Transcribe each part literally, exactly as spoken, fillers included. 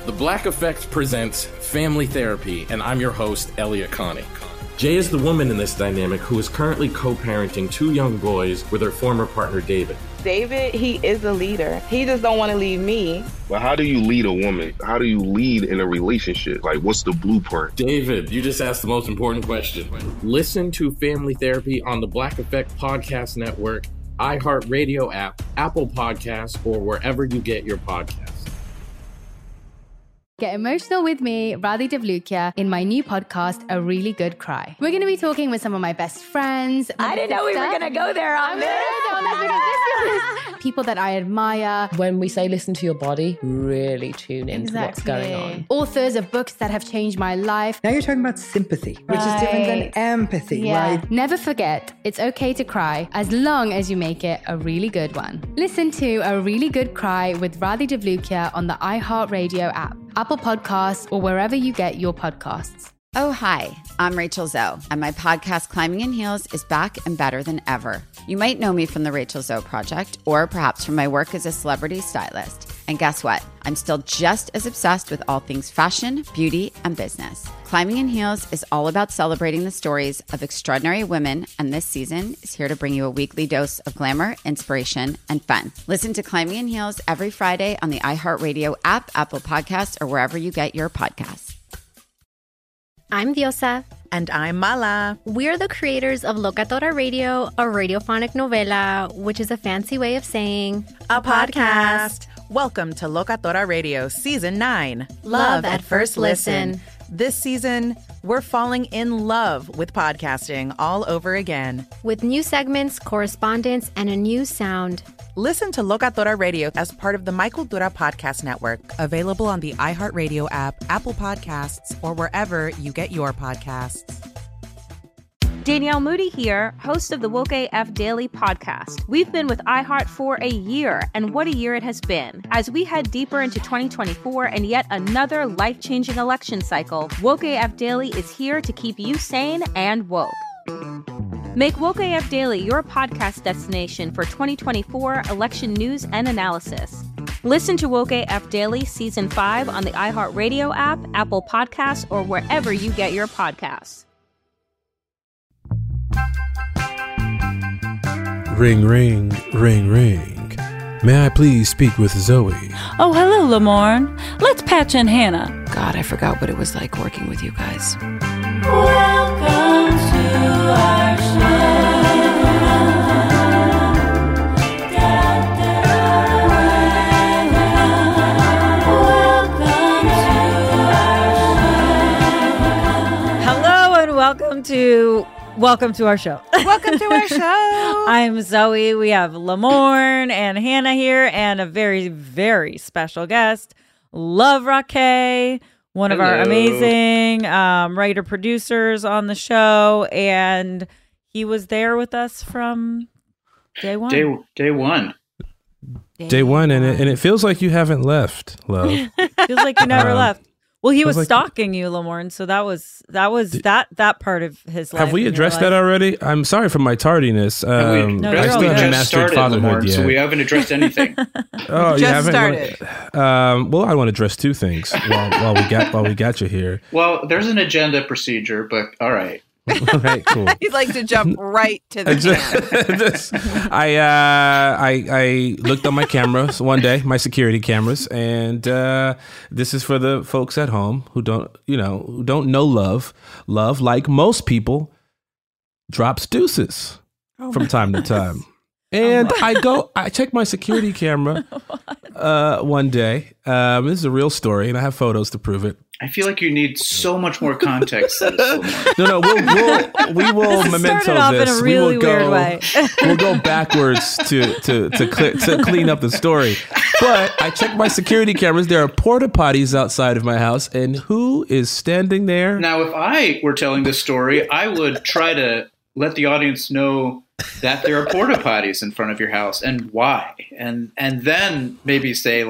The Black Effect presents Family Therapy, and I'm your host, Elliot Connie. Jay is the woman in this dynamic who is currently co-parenting two young boys with her former partner, David. David, he is a leader. He just don't want to leave me. But how do you lead a woman? How do you lead in a relationship? Like, what's the blueprint? David, you just asked the most important question. Listen to Family Therapy on the Black Effect Podcast Network, iHeartRadio app, Apple Podcasts, or wherever you get your podcasts. Get emotional with me, Radhi Devlukia, in my new podcast, A Really Good Cry. We're going to be talking with some of my best friends. I didn't know we were going to go there on this. People that I admire. When we say listen to your body, really tune into Exactly. what's going on. Authors of books that have changed my life. Now you're talking about sympathy, which Right. is different than empathy, Yeah. right? Never forget, it's okay to cry as long as you make it a really good one. Listen to A Really Good Cry with Radhi Devlukia on the iHeartRadio app, Apple Podcasts, or wherever you get your podcasts. Oh, hi, I'm Rachel Zoe, and my podcast, Climbing in Heels, is back and better than ever. You might know me from the Rachel Zoe Project, or perhaps from my work as a celebrity stylist. And guess what? I'm still just as obsessed with all things fashion, beauty, and business. Climbing in Heels is all about celebrating the stories of extraordinary women, and this season is here to bring you a weekly dose of glamour, inspiration, and fun. Listen to Climbing in Heels every Friday on the iHeartRadio app, Apple Podcasts, or wherever you get your podcasts. I'm Diosa. And I'm Mala. We're the creators of Locatora Radio, a radiophonic novela, which is a fancy way of saying a podcast. Welcome to Locatora Radio Season nine. Love at First Listen. This season, we're falling in love with podcasting all over again. With new segments, correspondence, and a new sound. Listen to Locatora Radio as part of the Michael Dura Podcast Network. Available on the iHeartRadio app, Apple Podcasts, or wherever you get your podcasts. Danielle Moody here, host of the Woke A F Daily podcast. We've been with iHeart for a year, and what a year it has been. As we head deeper into twenty twenty-four and yet another life-changing election cycle, Woke A F Daily is here to keep you sane and woke. Make Woke A F Daily your podcast destination for twenty twenty-four election news and analysis. Listen to Woke A F Daily Season five on the iHeartRadio app, Apple Podcasts, or wherever you get your podcasts. Ring, ring, ring, ring. May I please speak with Zoe? Oh, hello, Lamorne. Let's patch in Hannah. God, I forgot what it was like working with you guys. Welcome to our show. Hello and welcome to welcome to our show. Welcome to our show. I'm Zoe. We have Lamorne and Hannah here, and a very, very special guest, Love Raquet, one of Hello. our amazing um, writer producers on the show, and he was there with us from day one. Day day one. Day, Day one, and it, and it feels like you haven't left, Love. Feels like you never Um, left. Well, he was like- stalking you, Lamorne, so that was that was that that part of his life. Have we in your addressed life. that already? I'm sorry for my tardiness. Um, we, No, I you're still all haven't good. just mastered started, fatherhood Lamorne, yet. so we haven't addressed anything. Oh, you Just haven't? started. Um, well, I want to address two things while, while we got while we got you here. Well, there's an agenda procedure, but all right. All right, cool. You'd like to jump right to the I just, just- I, uh, I I looked on my cameras one day, my security cameras, and uh, this is for the folks at home who don't, you know, who don't know love. Love, like most people, drops deuces from time to time. And I go, I check my security camera uh, one day. Um, this is a real story, and I have photos to prove it. I feel like you need so much more context to this, Lamar. No, no, we'll, we'll we will This memento started off in this. a really we will weird go, way. We'll go backwards to to to, cle to clean up the story. But I checked my security cameras. There are porta potties outside of my house, and who is standing there? Now, if I were telling this story, I would try to let the audience know that there are porta potties in front of your house and why, and and then maybe say like,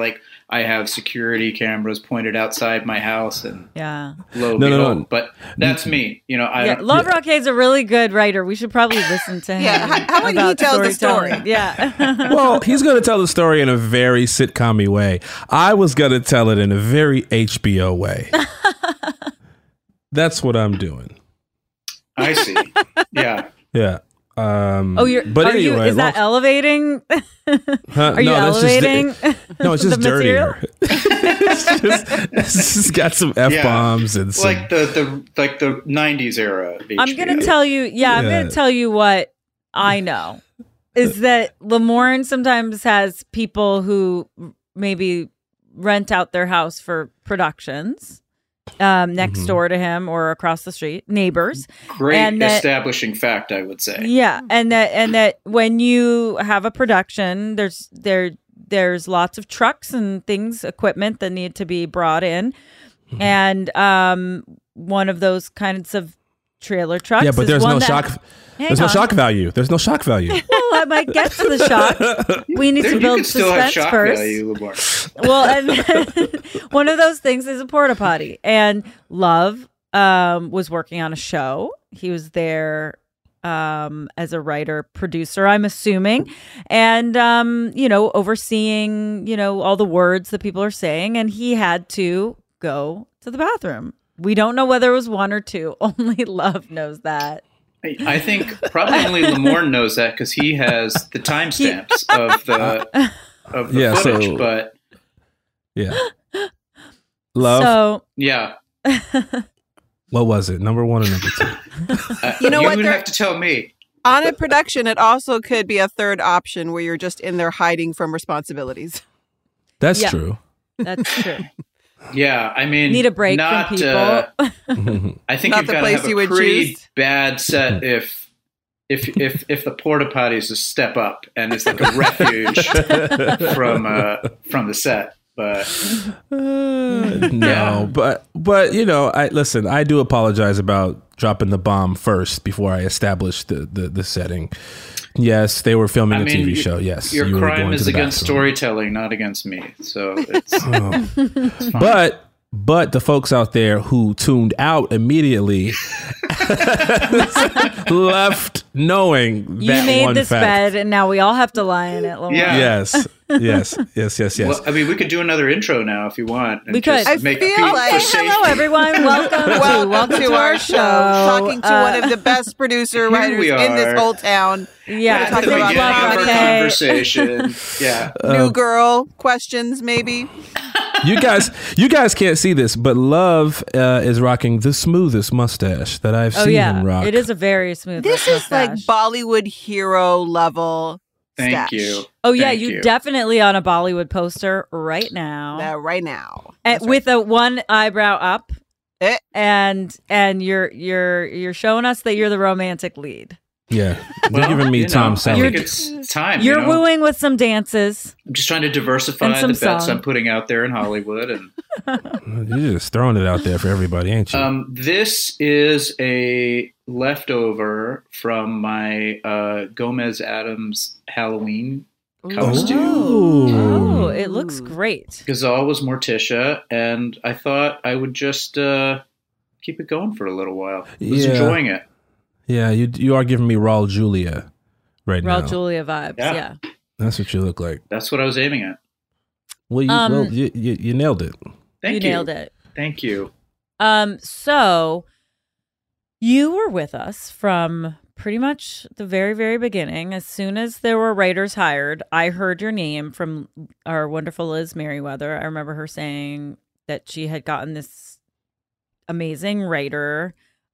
I have security cameras pointed outside my house, and yeah, lo No, no, behold. no. But that's me. You know, I Yeah, Love Rocket is a really good writer. We should probably listen to him. Yeah, how- how would he about tell the storytelling. story? Yeah. Well, he's going to tell the story in a very sitcom-y way. I was going to tell it in a very H B O way. That's what I'm doing. I see. Yeah. Yeah. Um, Oh, you're. But are you? anyway, Is that long- elevating? Huh? Are you No, that's just- elevating? no, it's just the material? dirtier. it's, just, it's just got some f bombs and some. like the, the like the nineties era. Of I'm H B O. gonna tell you. Yeah, I'm Yeah. gonna tell you what I know is that Lamorne sometimes has people who maybe rent out their house for productions um, next Mhm. door to him or across the street, neighbors. Great and that- establishing fact, I would say. Yeah, and that and that when you have a production, there's there there's lots of trucks and things, equipment that need to be brought in, Mm-hmm. and um, one of those kinds of trailer trucks. yeah, but is there's one no that- shock. Hang There's no on. shock value. There's no shock value. Well, I might get to the shock. We need There- to you build could still have suspense shock first. value, Lamar. Well, and one of those things is a porta potty. And Love um, was working on a show. He was there um, as a writer producer, I'm assuming, and um, you know, overseeing you know all the words that people are saying. And he had to go to the bathroom. We don't know whether it was one or two. Only Love knows that. I- I think probably only Lamorne knows that because he has the timestamps of the of the Yeah, footage. so- but Yeah. Love. So yeah, What was it? Number one or number two? uh, You know what, would there- have to tell me. On a production, it also could be a third option where you're just in there hiding from responsibilities. That's Yeah. true. that's true. Yeah, I mean, Need a break from not, people. Uh, I think Not you've the got to place have you a would pretty choose. bad set if if if if the porta potty is a step up and it's like a refuge from uh, from the set. But Uh, no, but but you know, I listen. I do apologize about dropping the bomb first before I established the the, the setting. Yes, they were filming I a mean, T V you- show. Yes, your you were crime going is to the against bathroom. storytelling, not against me. So it's, Oh. it's fine. But but the folks out there who tuned out immediately left knowing You that made one this fact. bed, and now we all have to lie in it. Lamar. Yeah. Yes, yes, yes, yes, yes. Well, I mean, we could do another intro now if you want. and We could. just I make feel a peek like- for Okay, safety. Hello, everyone. Welcome, to, Welcome, welcome to, our show, talking to Uh, one of the best producer here writers we in this are. whole town. Yeah, At the talking about beginning of our Rocket. conversation. Yeah. New girl questions, maybe. You guys, you guys can't see this, but Love uh, is rocking the smoothest mustache that I've Oh seen yeah, him rock. it is a very smooth. This is like mustache. Bollywood hero level. Thank stash. you. Oh yeah, Thank you, you. definitely on a Bollywood poster right now, Uh, right now. and with a one eyebrow up, Eh. and and you're you're you're showing us that you're the romantic lead. Yeah, they're Well, giving me you know, Tom I Selleck. think it's time. You're you know? wooing with some dances. I'm just trying to diversify And the some bets song. I'm putting out there in Hollywood. And You're just throwing it out there for everybody, ain't you? um, this is a leftover from my uh, Gomez Adams Halloween costume. Oh, it looks great. Gazal was Morticia, and I thought I would just uh, keep it going for a little while. I was Yeah. enjoying it. Yeah, you you are giving me Raul Julia right Raul now. Julia vibes. Yeah. Yeah. That's what you look like. That's what I was aiming at. Well, you, Um, well, you, you, you nailed it. Thank you you. nailed it. Thank you. Um, so you were with us from pretty much the very, very beginning. As soon as there were writers hired, I heard your name from our wonderful Liz Merriweather. I remember her saying that she had gotten this amazing writer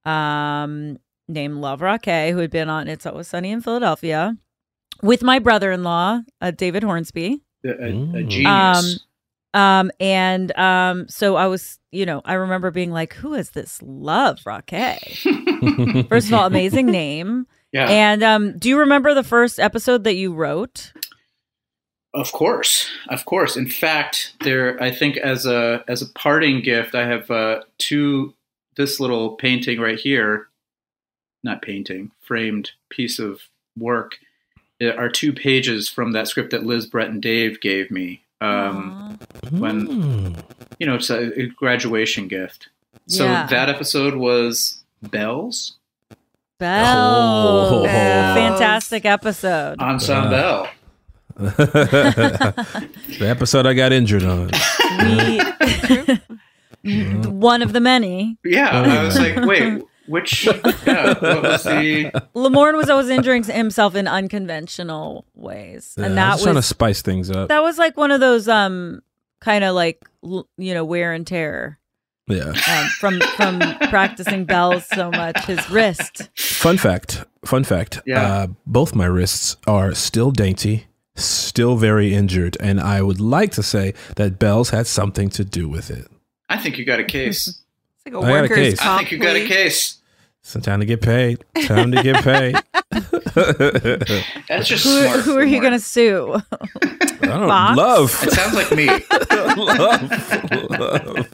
um, named Love Rocket, who had been on It's Always Sunny in Philadelphia with my brother-in-law, uh, David Hornsby. A, a, a Mm. genius. Um, um, and um, so I was, you know, I remember being like, "Who is this Love Rocket?" First of all, amazing name. Yeah. And um, do you remember the first episode that you wrote? Of course, of course. In fact, there. I think as a as a parting gift, I have uh, two. This little painting right here, not painting, framed piece of work, uh, are two pages from that script that Liz, Brett, and Dave gave me Um, when you know, it's a, a graduation gift. So Yeah. that episode was Bells. Bells. Oh. Fantastic episode. Ensemble. The episode I got injured on. We, one of the many. Yeah, I was like, wait, which? Yeah, what was the? Lamorne was always injuring himself in unconventional ways, Yeah, and I that was was trying to spice things up. that was like one of those um kind of like l- you know wear and tear Yeah. um, from from practicing bells so much. His wrist. Fun fact. Fun fact. Yeah. Uh, both my wrists are still dainty, still very injured, and I would like to say that bells had something to do with it. I think you got a case. It's like a I got a workers' case. I comp think you got a plea. case. It's time to get paid. Time to get paid. That's just Who, smart. who are you Lamorne. going to sue? I don't Fox? love. It sounds like me. love. Love.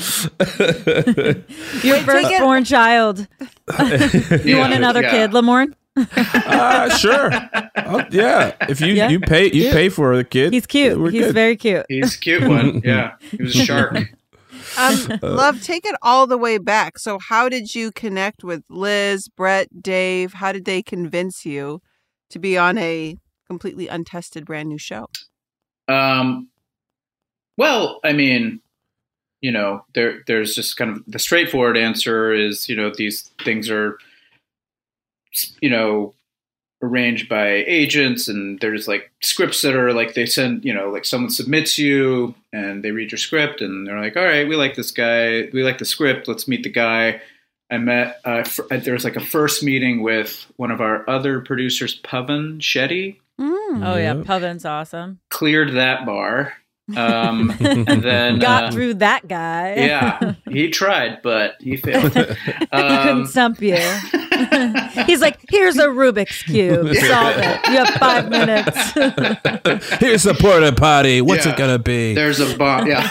Your firstborn child. You Yeah, want another yeah. kid, Lamorne? Uh, sure. Oh, yeah. If you, Yeah. you pay you Yeah. pay for the kid. He's cute. we're He's good. very cute. He's a cute one. Yeah, he was a shark. Um, Love, take it all the way back. So, how did you connect with Liz, Brett, Dave? How did they convince you to be on a completely untested brand new show? Um, well, I mean, you know, there there's just kind of the straightforward answer is, you know, these things are, you know, arranged by agents, and there's like scripts that are like they send, you know, like someone submits you and they read your script and they're like, all right, we like this guy, we like the script, let's meet the guy. I met, uh, f- there was like a first meeting with one of our other producers, Pavan Shetty. Oh, yeah. Pavan's awesome. Cleared that bar. Um, and then Got uh, through that guy. Yeah, he tried, but he failed. He couldn't Um, stump you. He's like, here's a Rubik's Cube. Solve it. You have five minutes. Here's the porta potty. What's Yeah. it gonna be? There's a bomb. Yeah.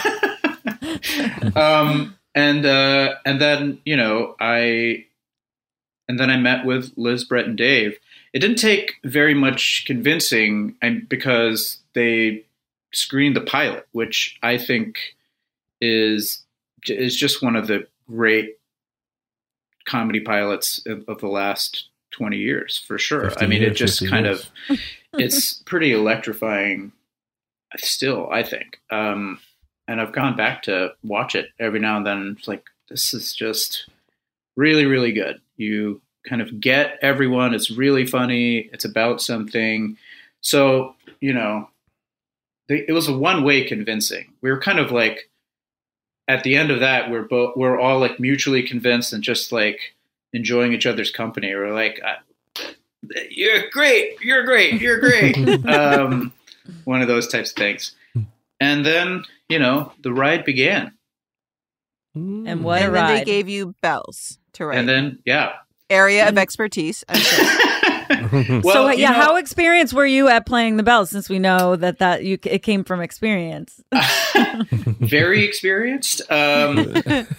um, and uh, and then you know I, and then I met with Liz, Brett, and Dave. It didn't take very much convincing, and because they screened the pilot, which I think is is just one of the great comedy pilots of, of the last twenty years, for sure. I mean, years, it just fifty kind years. of, it's pretty electrifying still, I think. Um, and I've gone back to watch it every now and then. It's like, this is just really, really good. You kind of get everyone. It's really funny. It's about something. So, you know, they, it was a one-way convincing. We were kind of like, at the end of that, we're both we're all like mutually convinced and just like enjoying each other's company. We're like, uh, "You're great, you're great, you're great." um, one of those types of things. And then you know the ride began. And what and a then ride. they gave you bells to write. And then yeah, Area of expertise. I'm sure. well, so you yeah, know- how experienced were you at playing the bells? Since we know that that you it came from experience. very experienced um,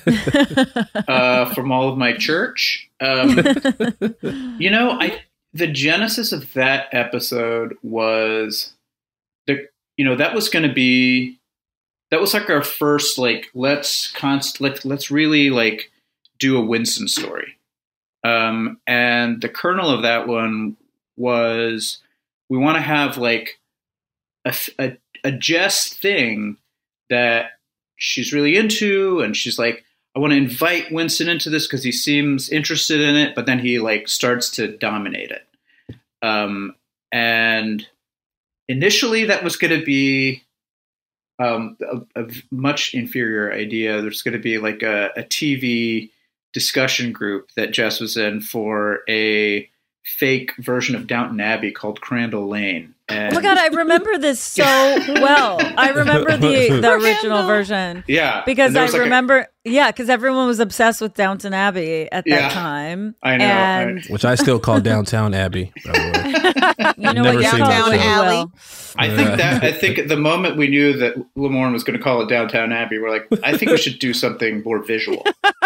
uh, from all of my church. Um, you know, I the genesis of that episode was the you know that was going to be that was like our first like let's const let let's really like do a Winston story. Um, and the kernel of that one was we want to have like a, a, a Jess thing that she's really into. And she's like, I want to invite Winston into this because he seems interested in it. But then he like starts to dominate it. Um, and initially that was going to be um, a, a much inferior idea. There's going to be like a, a T V discussion group that Jess was in for a fake version of Downton Abbey called Crandall Lane. And Oh my god, I remember this so well. I remember the the original version. Yeah, Because and there I was like a- remember, yeah, because everyone was obsessed with Downton Abbey at that Yeah, time. I know, And Which I still call Downtown Abbey, by the way. you know Never what, you seen call that it what show. you Alley. will. I think that I think the moment we knew that Lamorne was going to call it Downtown Abbey, we're like, I think we should do something more visual.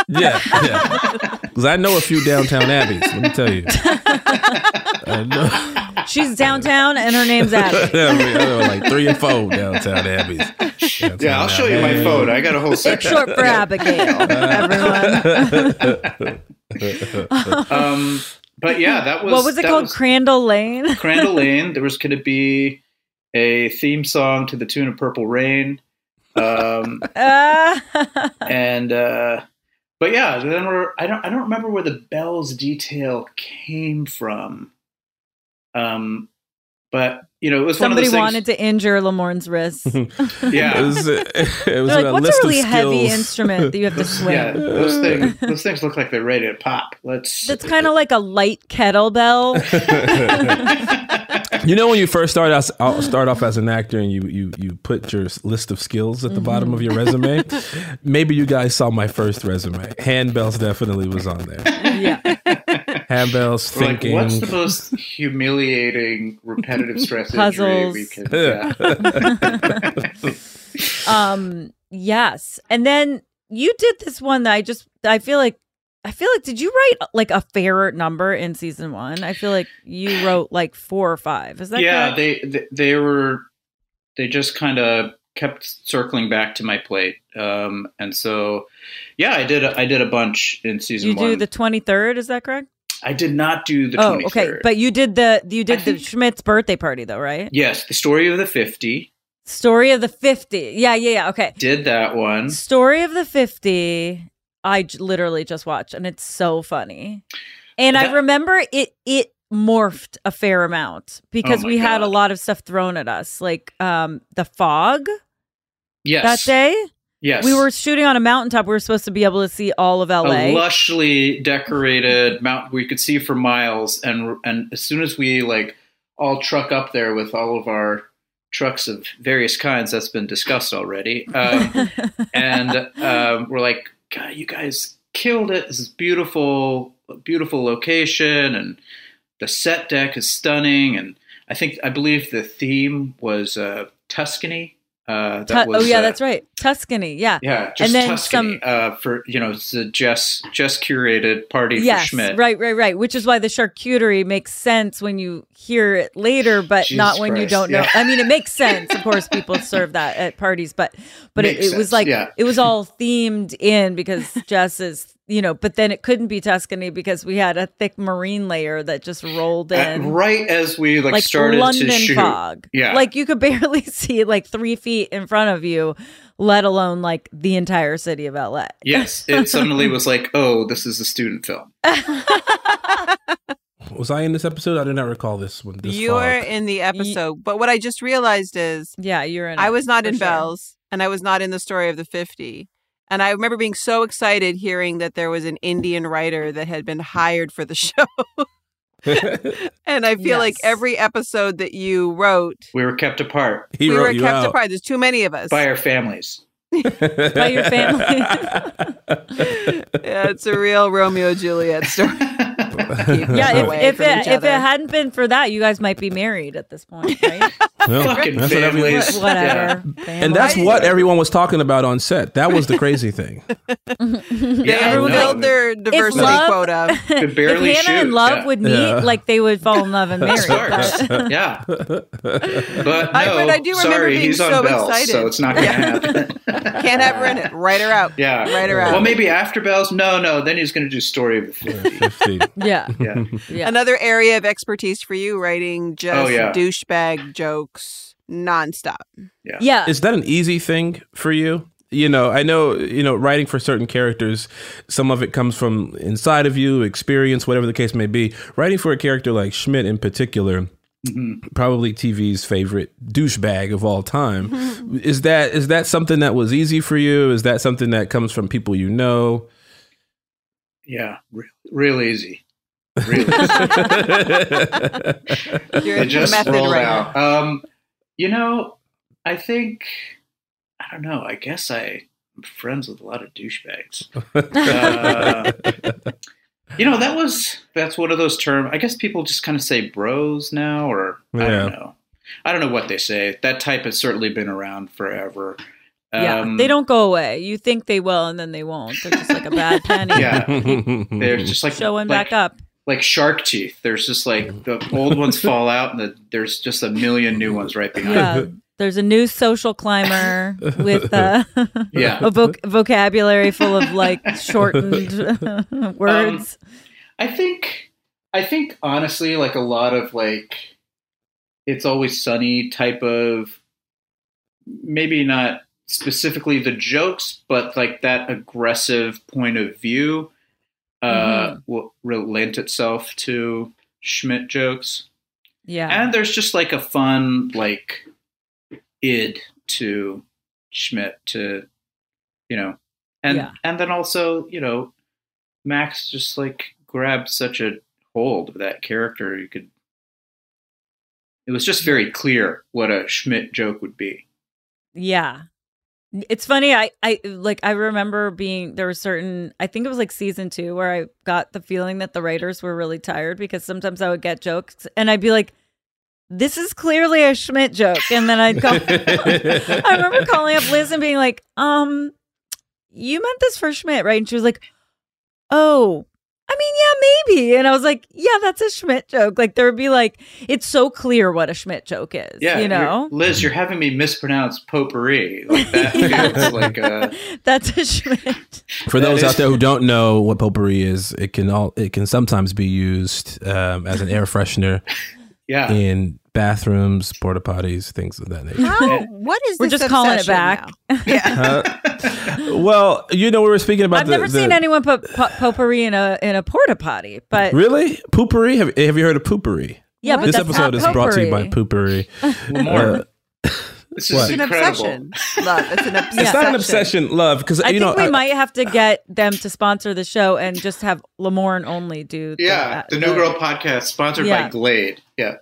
Yeah, yeah. Because I know a few downtown Abbeys. Let me tell you. I know. She's downtown, and her name's Abby. I know like three and four downtown Abbeys. Downtown Yeah, I'll show you my Abbey. phone. I got a whole It's section. short for Abigail, everyone. um, but yeah, that was What was it that called? was Crandall Lane? Crandall Lane. There was going to be a theme song to the tune of Purple Rain. Um, and uh, but yeah, then we're I don't I don't remember where the bells detail came from. Um, but you know, it was Somebody one of those things. wanted to injure Lamorne's wrist. Yeah, It was, it was They're like, a what's list a of really heavy skills. instrument that you have to swing? yeah, those things those things look like they're ready to pop. Let's. That's kind of like a light kettlebell. You know, when you first start out, I'll start off as an actor, and you you you put your list of skills at the bottom of your resume. Maybe you guys saw my first resume. Handbells definitely was on there. Yeah. Handbells, We're like, thinking. what's the most humiliating repetitive stress Puzzles. injury we can? Yeah. um, yes. And then you did this one that I just, I feel like, I feel like, did you write like a fair number in season one? I feel like you wrote like four or five. Is that yeah, correct? they, they they were they just kind of kept circling back to my plate, um, and so yeah, I did a, I did a bunch in season You one. do the twenty-third, is that correct? I did not do the Oh, twenty-third. okay. But you did the, you did the Schmidt's birthday party though, right? Yes, the story of the fifty. Story of the fifty. Yeah, yeah, yeah. Okay. Did that one. Story of the fifty. I j- literally just watched, and it's so funny. And I That- remember it it morphed a fair amount because Oh my we had a God. lot of stuff thrown at us, like um the fog Yes. that day. Yes. We were shooting on a mountaintop. We were supposed to be able to see all of L A. A lushly decorated mountain we could see for miles, and and as soon as we like all truck up there with all of our trucks of various kinds, that's been discussed already, um, and um, we're like, God, you guys killed it. This is beautiful, beautiful location, and the set deck is stunning. And I think I believe the theme was uh, Tuscany. Uh, that Tu- was, oh yeah, uh, that's right. Tuscany. Yeah. Yeah, just and then Tuscany some. uh, for you know it's a Jess Jess curated party Yes, for Schmidt. right, right, right. Which is why the charcuterie makes sense when you hear it later, but Jesus not when you Christ, don't know. yeah. I mean, it makes sense. Of course, people serve that at parties, but but it, Makes it was sense, like yeah. it was all themed in because Jess is, you know. But then it couldn't be Tuscany because we had a thick marine layer that just rolled At- in. right as we like, like started London to shoot. fog. Yeah, Like you could barely see like three feet in front of you, let alone like the entire city of L A. yes, it suddenly was like, oh, this is a student film. Was I in this episode? I did not recall this one. This You're fog. in the episode, but what I just realized is, Yeah, you're in. I it, was not for in sure. Bells, and I was not in the story of the fifty. And I remember being so excited hearing that there was an Indian writer that had been hired for the show. And I feel like Yes. every episode that you wrote, We were kept apart He we wrote were you kept out. apart. There's too many of us. by our families. By your family. Yeah, it's a real Romeo and Juliet story. Keep us Yeah, away if, if from it each if other. it hadn't been for that, you guys might be married at this point, right? Well, Fucking that's what everyone- families. Whatever. And that's what everyone was talking about on set. That was the crazy thing. They Yeah, had I know. filled their diversity love- quota. Could barely if Hannah shoot. and Love yeah. would meet, Yeah. like they would fall in love and marry. Stars. But- yeah, but no, I- but I do remember sorry, being he's on so Bells, excited. so it's not going to happen. Can't have her in it. Write her out. Yeah, Write her out. Well, maybe after Bells. No, no. Then he's going to do Story of the fifty. fifty. yeah. Yeah. Yeah. Another area of expertise for you, writing just Oh, yeah. douchebag jokes nonstop. Yeah. Yeah. Is that an easy thing for you? You know, I know, you know, writing for certain characters, some of it comes from inside of you, experience, whatever the case may be. Writing for a character like Schmidt in particular, Mm-hmm. probably T V's favorite douchebag of all time. Is that is that something that was easy for you? Is that something that comes from people you know? Yeah, re- real easy. Real easy. You're It just method rolled right out. Um, you know, I think I don't know. I guess I, I'm friends with a lot of douchebags. Uh, you know, that was that's one of those terms. I guess people just kind of say bros now, or I Yeah. don't know. I don't know what they say. That type has certainly been around forever. Yeah, Um, they don't go away. You think they will, and then they won't. They're just like a bad penny. Yeah, they're just like showing like, back up. like shark teeth. There's just like the old ones fall out, and the, there's just a million new ones right behind. Yeah, there's a new social climber with uh, Yeah. a voc- vocabulary full of like shortened words. Um, I think, I think honestly, like a lot of like, It's Always Sunny type of, maybe not specifically the jokes, but like that aggressive point of view uh, Mhm. will relent itself to Schmidt jokes. Yeah. And there's just like a fun, like, id to Schmidt to, you know, and, Yeah. and then also, you know, Max just like grabbed such a hold of that character. You could, it was just very clear what a Schmidt joke would be. Yeah. It's funny. I, I like, I remember being, there were certain, I think it was like season two where I got the feeling that the writers were really tired because sometimes I would get jokes and I'd be like, this is clearly a Schmidt joke. And then I'd go, I remember calling up Liz and being like, um, you meant this for Schmidt, right? And she was like, oh, I mean, yeah, maybe. And I was like, yeah, that's a Schmidt joke. Like there would be like, it's so clear what a Schmidt joke is, Yeah, you know? you're- Liz, you're having me mispronounce potpourri. Like that feels like a. That's a Schmidt. For That those is out there who don't know what potpourri is, it can all it can sometimes be used um, as an air freshener Yeah. in bathrooms, porta potties, things of that nature. How, what is We're this just calling it obsession back. now? Yeah. Uh, well, you know, we were speaking about I've the, never the- seen anyone put po- potpourri in a in a porta potty, but Really? Poopery? Have, have you heard of poopery? Yeah, but This that's episode not is brought to you by potpourri. Poopery. Lamorne. Uh, This What? is It's an incredible. obsession. Love. It's an obsession. It's not an obsession, love, because I you think know we I- might have to get them to sponsor the show and just have Lamorne only do. Yeah, the New Girl podcast sponsored Yeah. by Glade. Yeah.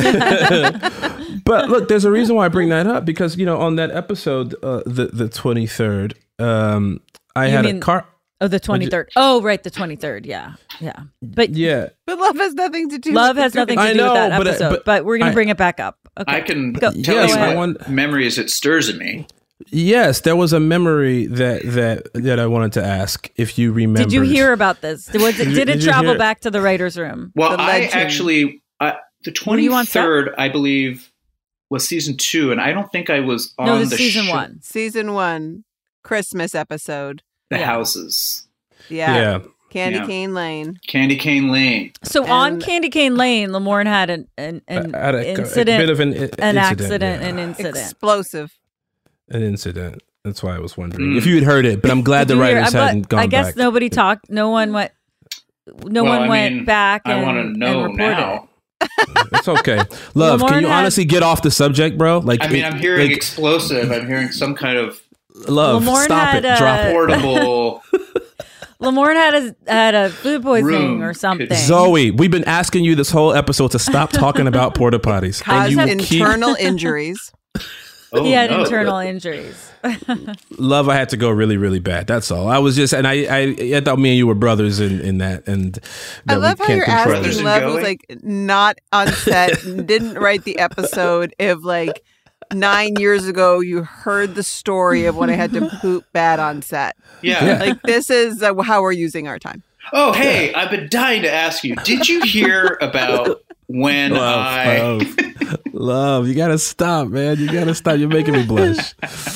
But look, there's a reason why I bring that up because you know on that episode, uh, the the twenty-third, um, I You had mean- a car. Oh, the twenty-third. Oh, right, the twenty-third. Yeah, yeah. But Yeah, But love has nothing to do love with has the nothing to I do know, with that but, uh, episode. But, but we're gonna I- bring it back up. Okay. I can Go. tell Yes, you I what want- memories it stirs in me. yes, there was a memory that that that I wanted to ask if you remember. Did you hear about this? Was it, Did you- did it did you travel hear- back to the writers' room? Well, The I legend. actually, uh, the Were you on set? twenty-third, I believe, was season two, and I don't think I was on No, this the is season sh- one. Season one, Christmas episode. The Yeah. houses. Yeah. Yeah. Candy Yeah. Cane Lane. Candy Cane Lane. So on And- Candy Cane Lane, Lamorne had an an, an I had a- a incident, bit of an i- an incident, accident, yeah. an incident. Explosive. An incident. That's why I was wondering Mm. if you had heard it. But I'm glad Did the you hear- writers I- but hadn't gone I guess back. nobody talked. No one went. No Well, one I went mean, back I and, want to and know reported now. It's okay. Love, Lamorne can you had- honestly get off the subject, bro? Like, I mean, it- I'm hearing like, explosive. I'm hearing some kind of love. Lamorne Stop had, it. Drop uh, it. portable. Lamorne had a had a food poisoning Room or something. could- Zoe, we've been asking you this whole episode to stop talking about porta potties. Caused you keep- internal injuries. Oh, he had no. internal injuries. Love, I had to go really, really bad. That's all. I was just, and I, I, I thought me and you were brothers in, in that, and I that we love how can't you're control Brothers it. asking and Love who's going? like not on set, didn't write the episode if like nine years ago you heard the story of when I had to poop bad on set. Yeah. Yeah. Like this is uh, how we're using our time. Oh, hey, I've been dying to ask you. Did you hear about when Love, I? love, love, you gotta stop, man. You gotta stop. You're making me blush.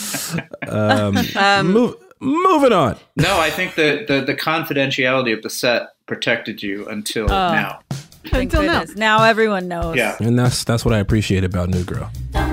Um, Um, move, moving on. No, I think that the, the confidentiality of the set protected you until Oh. now. Thank Until now. goodness. Now everyone knows. Yeah. And that's that's what I appreciate about New Girl.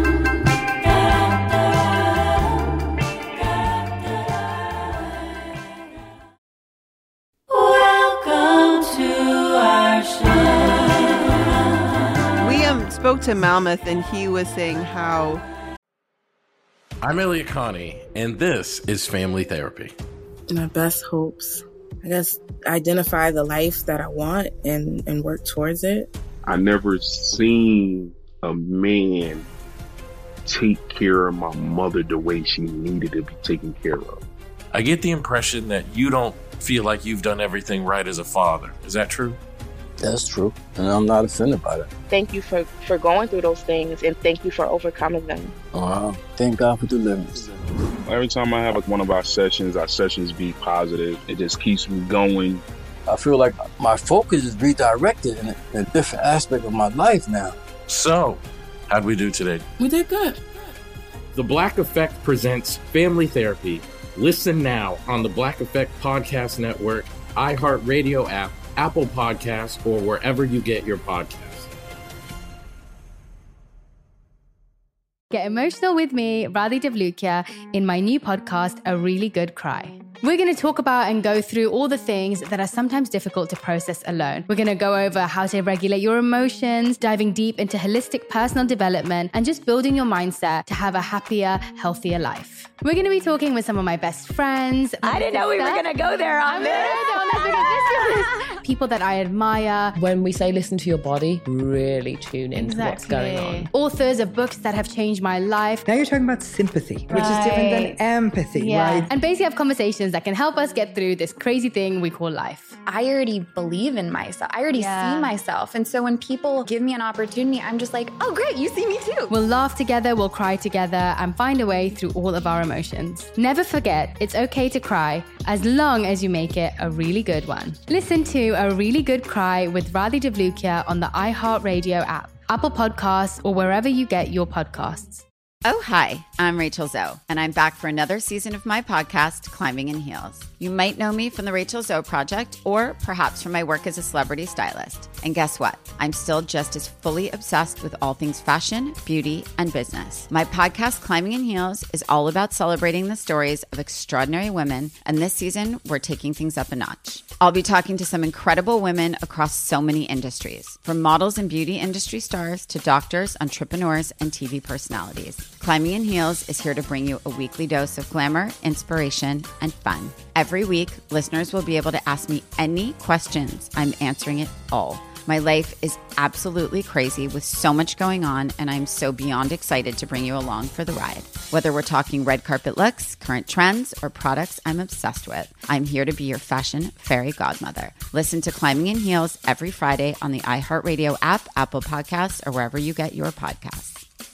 We um spoke to Malmuth and he was saying how I'm Elliot Connie, and this is Family Therapy. My best hopes, I guess, identify the life that I want and, and work towards it. I never seen a man take care of my mother the way she needed to be taken care of. I get the impression that you don't feel like you've done everything right as a father. Is that true? That's true. And I'm not offended by that. Thank you for, for going through those things, and thank you for overcoming them. Wow. Thank God for deliverance. Every time I have like one of our sessions, our sessions be positive. It just keeps me going. I feel like my focus is redirected in a, in a different aspect of my life now. So, how'd we do today? We did good. The Black Effect presents Family Therapy. Listen now on the Black Effect Podcast Network, iHeartRadio app, Apple Podcasts, or wherever you get your podcasts. Get emotional with me, Radhi Devlukia, in my new podcast, A Really Good Cry. We're going to talk about and go through all the things that are sometimes difficult to process alone. We're going to go over how to regulate your emotions, diving deep into holistic personal development, and just building your mindset to have a happier, healthier life. We're going to be talking with some of my best friends. I didn't know we were going to go there on this. People that I admire. When we say listen to your body, really tune into Exactly. what's going on. Authors of books that have changed my life. Now you're talking about sympathy, which is different than empathy, Yeah. right? And basically have conversations that can help us get through this crazy thing we call life. I already believe in myself. I already Yeah. see myself. And so when people give me an opportunity, I'm just like, oh, great, you see me too. We'll laugh together, we'll cry together, and find a way through all of our emotions. Never forget, it's okay to cry, as long as you make it a really good one. Listen to A Really Good Cry with Radhi Devlukia on the iHeartRadio app, Apple Podcasts, or wherever you get your podcasts. Oh, hi, I'm Rachel Zoe, and I'm back for another season of my podcast, Climbing in Heels. You might know me from the Rachel Zoe Project, or perhaps from my work as a celebrity stylist. And guess what? I'm still just as fully obsessed with all things fashion, beauty, and business. My podcast, Climbing in Heels, is all about celebrating the stories of extraordinary women, and this season, we're taking things up a notch. I'll be talking to some incredible women across so many industries, from models and beauty industry stars to doctors, entrepreneurs, and T V personalities. Climbing in Heels is here to bring you a weekly dose of glamour, inspiration, and fun. Every week, listeners will be able to ask me any questions. I'm answering it all. My life is absolutely crazy with so much going on, and I'm so beyond excited to bring you along for the ride. Whether we're talking red carpet looks, current trends, or products I'm obsessed with, I'm here to be your fashion fairy godmother. Listen to Climbing in Heels every Friday on the iHeartRadio app, Apple Podcasts, or wherever you get your podcasts.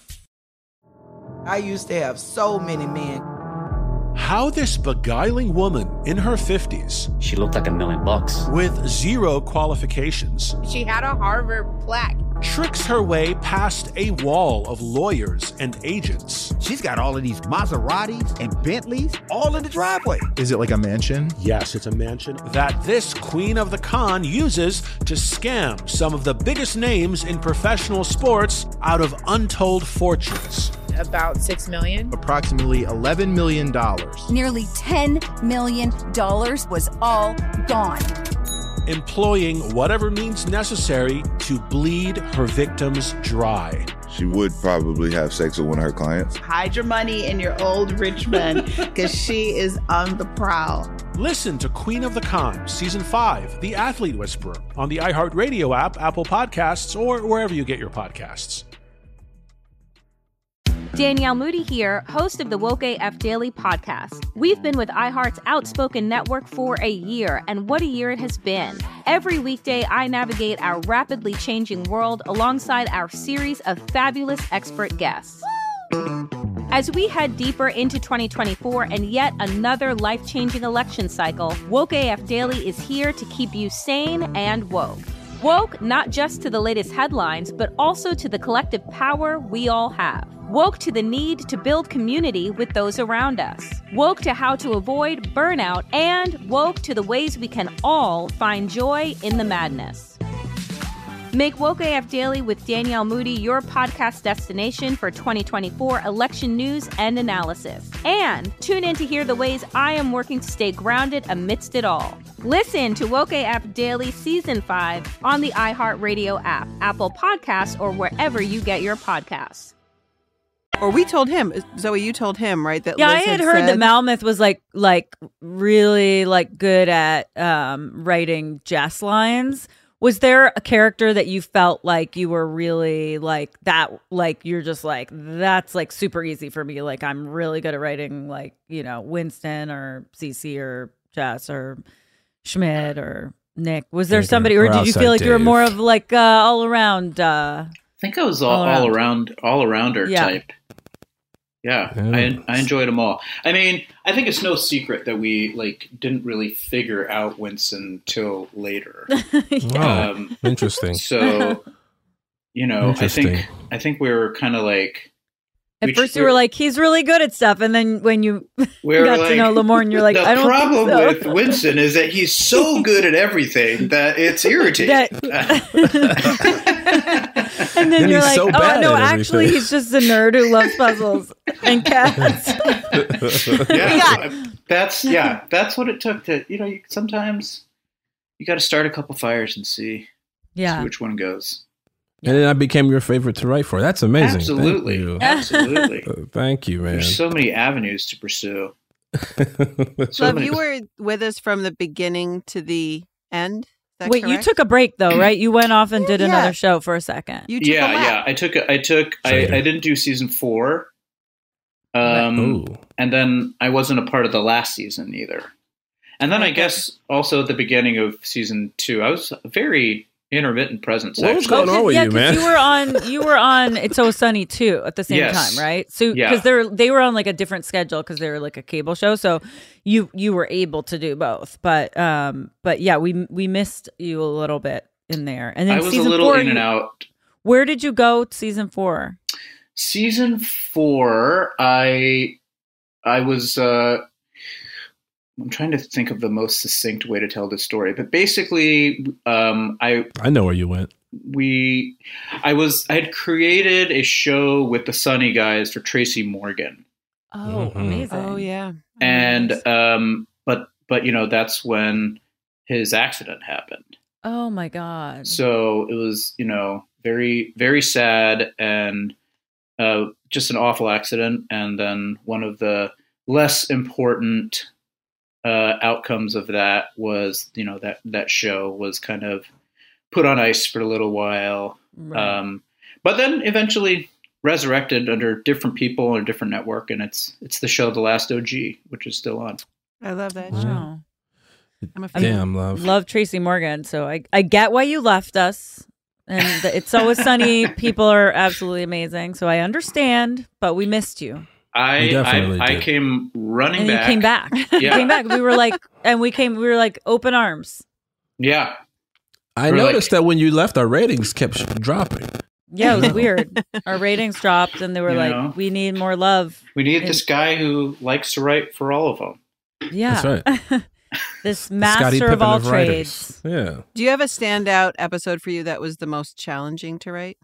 I used to have so many men. How this beguiling woman in her fifties, she looked like a million bucks, with zero qualifications, She had a Harvard plaque. tricks her way past a wall of lawyers and agents. She's got all of these Maseratis and Bentleys all in the driveway. Is it like a mansion? Yes, it's a mansion. That this queen of the con uses to scam some of the biggest names in professional sports out of untold fortunes. About six million. Approximately eleven million dollars. Nearly ten million dollars was all gone. Employing whatever means necessary to bleed her victims dry. She would probably have sex with one of her clients. Hide your money in your old rich man, because she is on the prowl. Listen to Queen of the Con, Season five, The Athlete Whisperer, on the iHeartRadio app, Apple Podcasts, or wherever you get your podcasts. Danielle Moody here, host of the Woke A F Daily podcast. We've been with iHeart's Outspoken Network for a year, and what a year it has been. Every weekday, I navigate our rapidly changing world alongside our series of fabulous expert guests. As we head deeper into twenty twenty-four and yet another life-changing election cycle, Woke A F Daily is here to keep you sane and woke. Woke not just to the latest headlines, but also to the collective power we all have. Woke to the need to build community with those around us. Woke to how to avoid burnout, and woke to the ways we can all find joy in the madness. Make Woke A F Daily with Danielle Moody your podcast destination for twenty twenty-four election news and analysis. And tune in to hear the ways I am working to stay grounded amidst it all. Listen to Woke A F Daily Season five on the iHeartRadio app, Apple Podcasts, or wherever you get your podcasts. Or we told him, Zoe, you told him, right? That Yeah, Liz I had had heard said, that Malmuth was like like really like good at um, writing jest lines. Was there a character that you felt like you were really like that? Like you're just like that's like super easy for me. Like I'm really good at writing like you know Winston or Cece or Jess or Schmidt or Nick? Was there Anything. somebody, or Or did you outside feel like you were Dave. more of like uh, all around? Uh, I think I was all, All all around. around, all arounder Yeah. type. Yeah, I I enjoyed them all. I mean, I think it's no secret that we like didn't really figure out Winston till later. Oh, Um, interesting. So, you know, I Interesting. think I think we were kind of like At we- first, you were like, "He's really good at stuff," and then when you we were got to like- know Lamorne, you're like, the "I don't problem think so." with Winston is that he's so good at everything that it's irritating. And then And you're he's like, so "Oh bad no, at actually, everything." he's just a nerd who loves puzzles and cats." yeah, that's yeah, that's what it took to you know. You, sometimes you got to start a couple fires and see, Yeah. see which one goes. And then I became your favorite to write for. That's amazing. Absolutely. Thank you. Absolutely. Uh, Thank you, man. There's so many avenues to pursue. So Love, many- you were with us from the beginning to the end. Is that Wait, you correct? took a break though, right? You went off and did Yeah. another show for a second. You took yeah, a lap. yeah. I took. a- I took. I, I didn't do season four. Um, Ooh. and then I wasn't a part of the last season either. And then I guess also at the beginning of season two, I was a very intermittent presence. What was actually. going on with yeah, you, 'cause man? you were on. You were on. It's So Sunny too at the same Yes. time, right? So Yeah. because they're they were on like a different schedule because they were like a cable show. So you you were able to do both, but um, but yeah, we we missed you a little bit in there. And then I was a season little four, in and you- out. Where did you go? Season four. Season four, I I was. Uh, I'm trying to think of the most succinct way to tell this story, but basically, um, I I know where you went. we I was I had created a show with the Sunny guys for Tracy Morgan, Oh, Mhm. amazing! Oh yeah. and um, but but you know that's when his accident happened. Oh my god! So it was, you know, very, very sad and uh, just an awful accident. And then one of the less important uh, outcomes of that was, you know, that, that show was kind of put on ice for a little while. Right. Um, but then eventually resurrected under different people on a different network. And it's, it's the show The Last O G, which is still on. I love that show. Wow. I'm a fan. Damn, love. Love Tracy Morgan, so I I get why you left us. And the, It's Always Sunny people are absolutely amazing, so I understand. But we missed you, I, We definitely I, I did. came running and back. you came back. You Yeah. came back. We were like, and we came. We were like open arms. Yeah. I We're like- noticed that when you left, our ratings kept sh- dropping. Yeah, it was weird. Our ratings dropped, and they were You like, know? "We need more love." We need And- this guy who likes to write for all of them. Yeah, That's right. this Scottie master of Pippen all of trades. writers. Yeah. Do you have a standout episode for you that was the most challenging to write?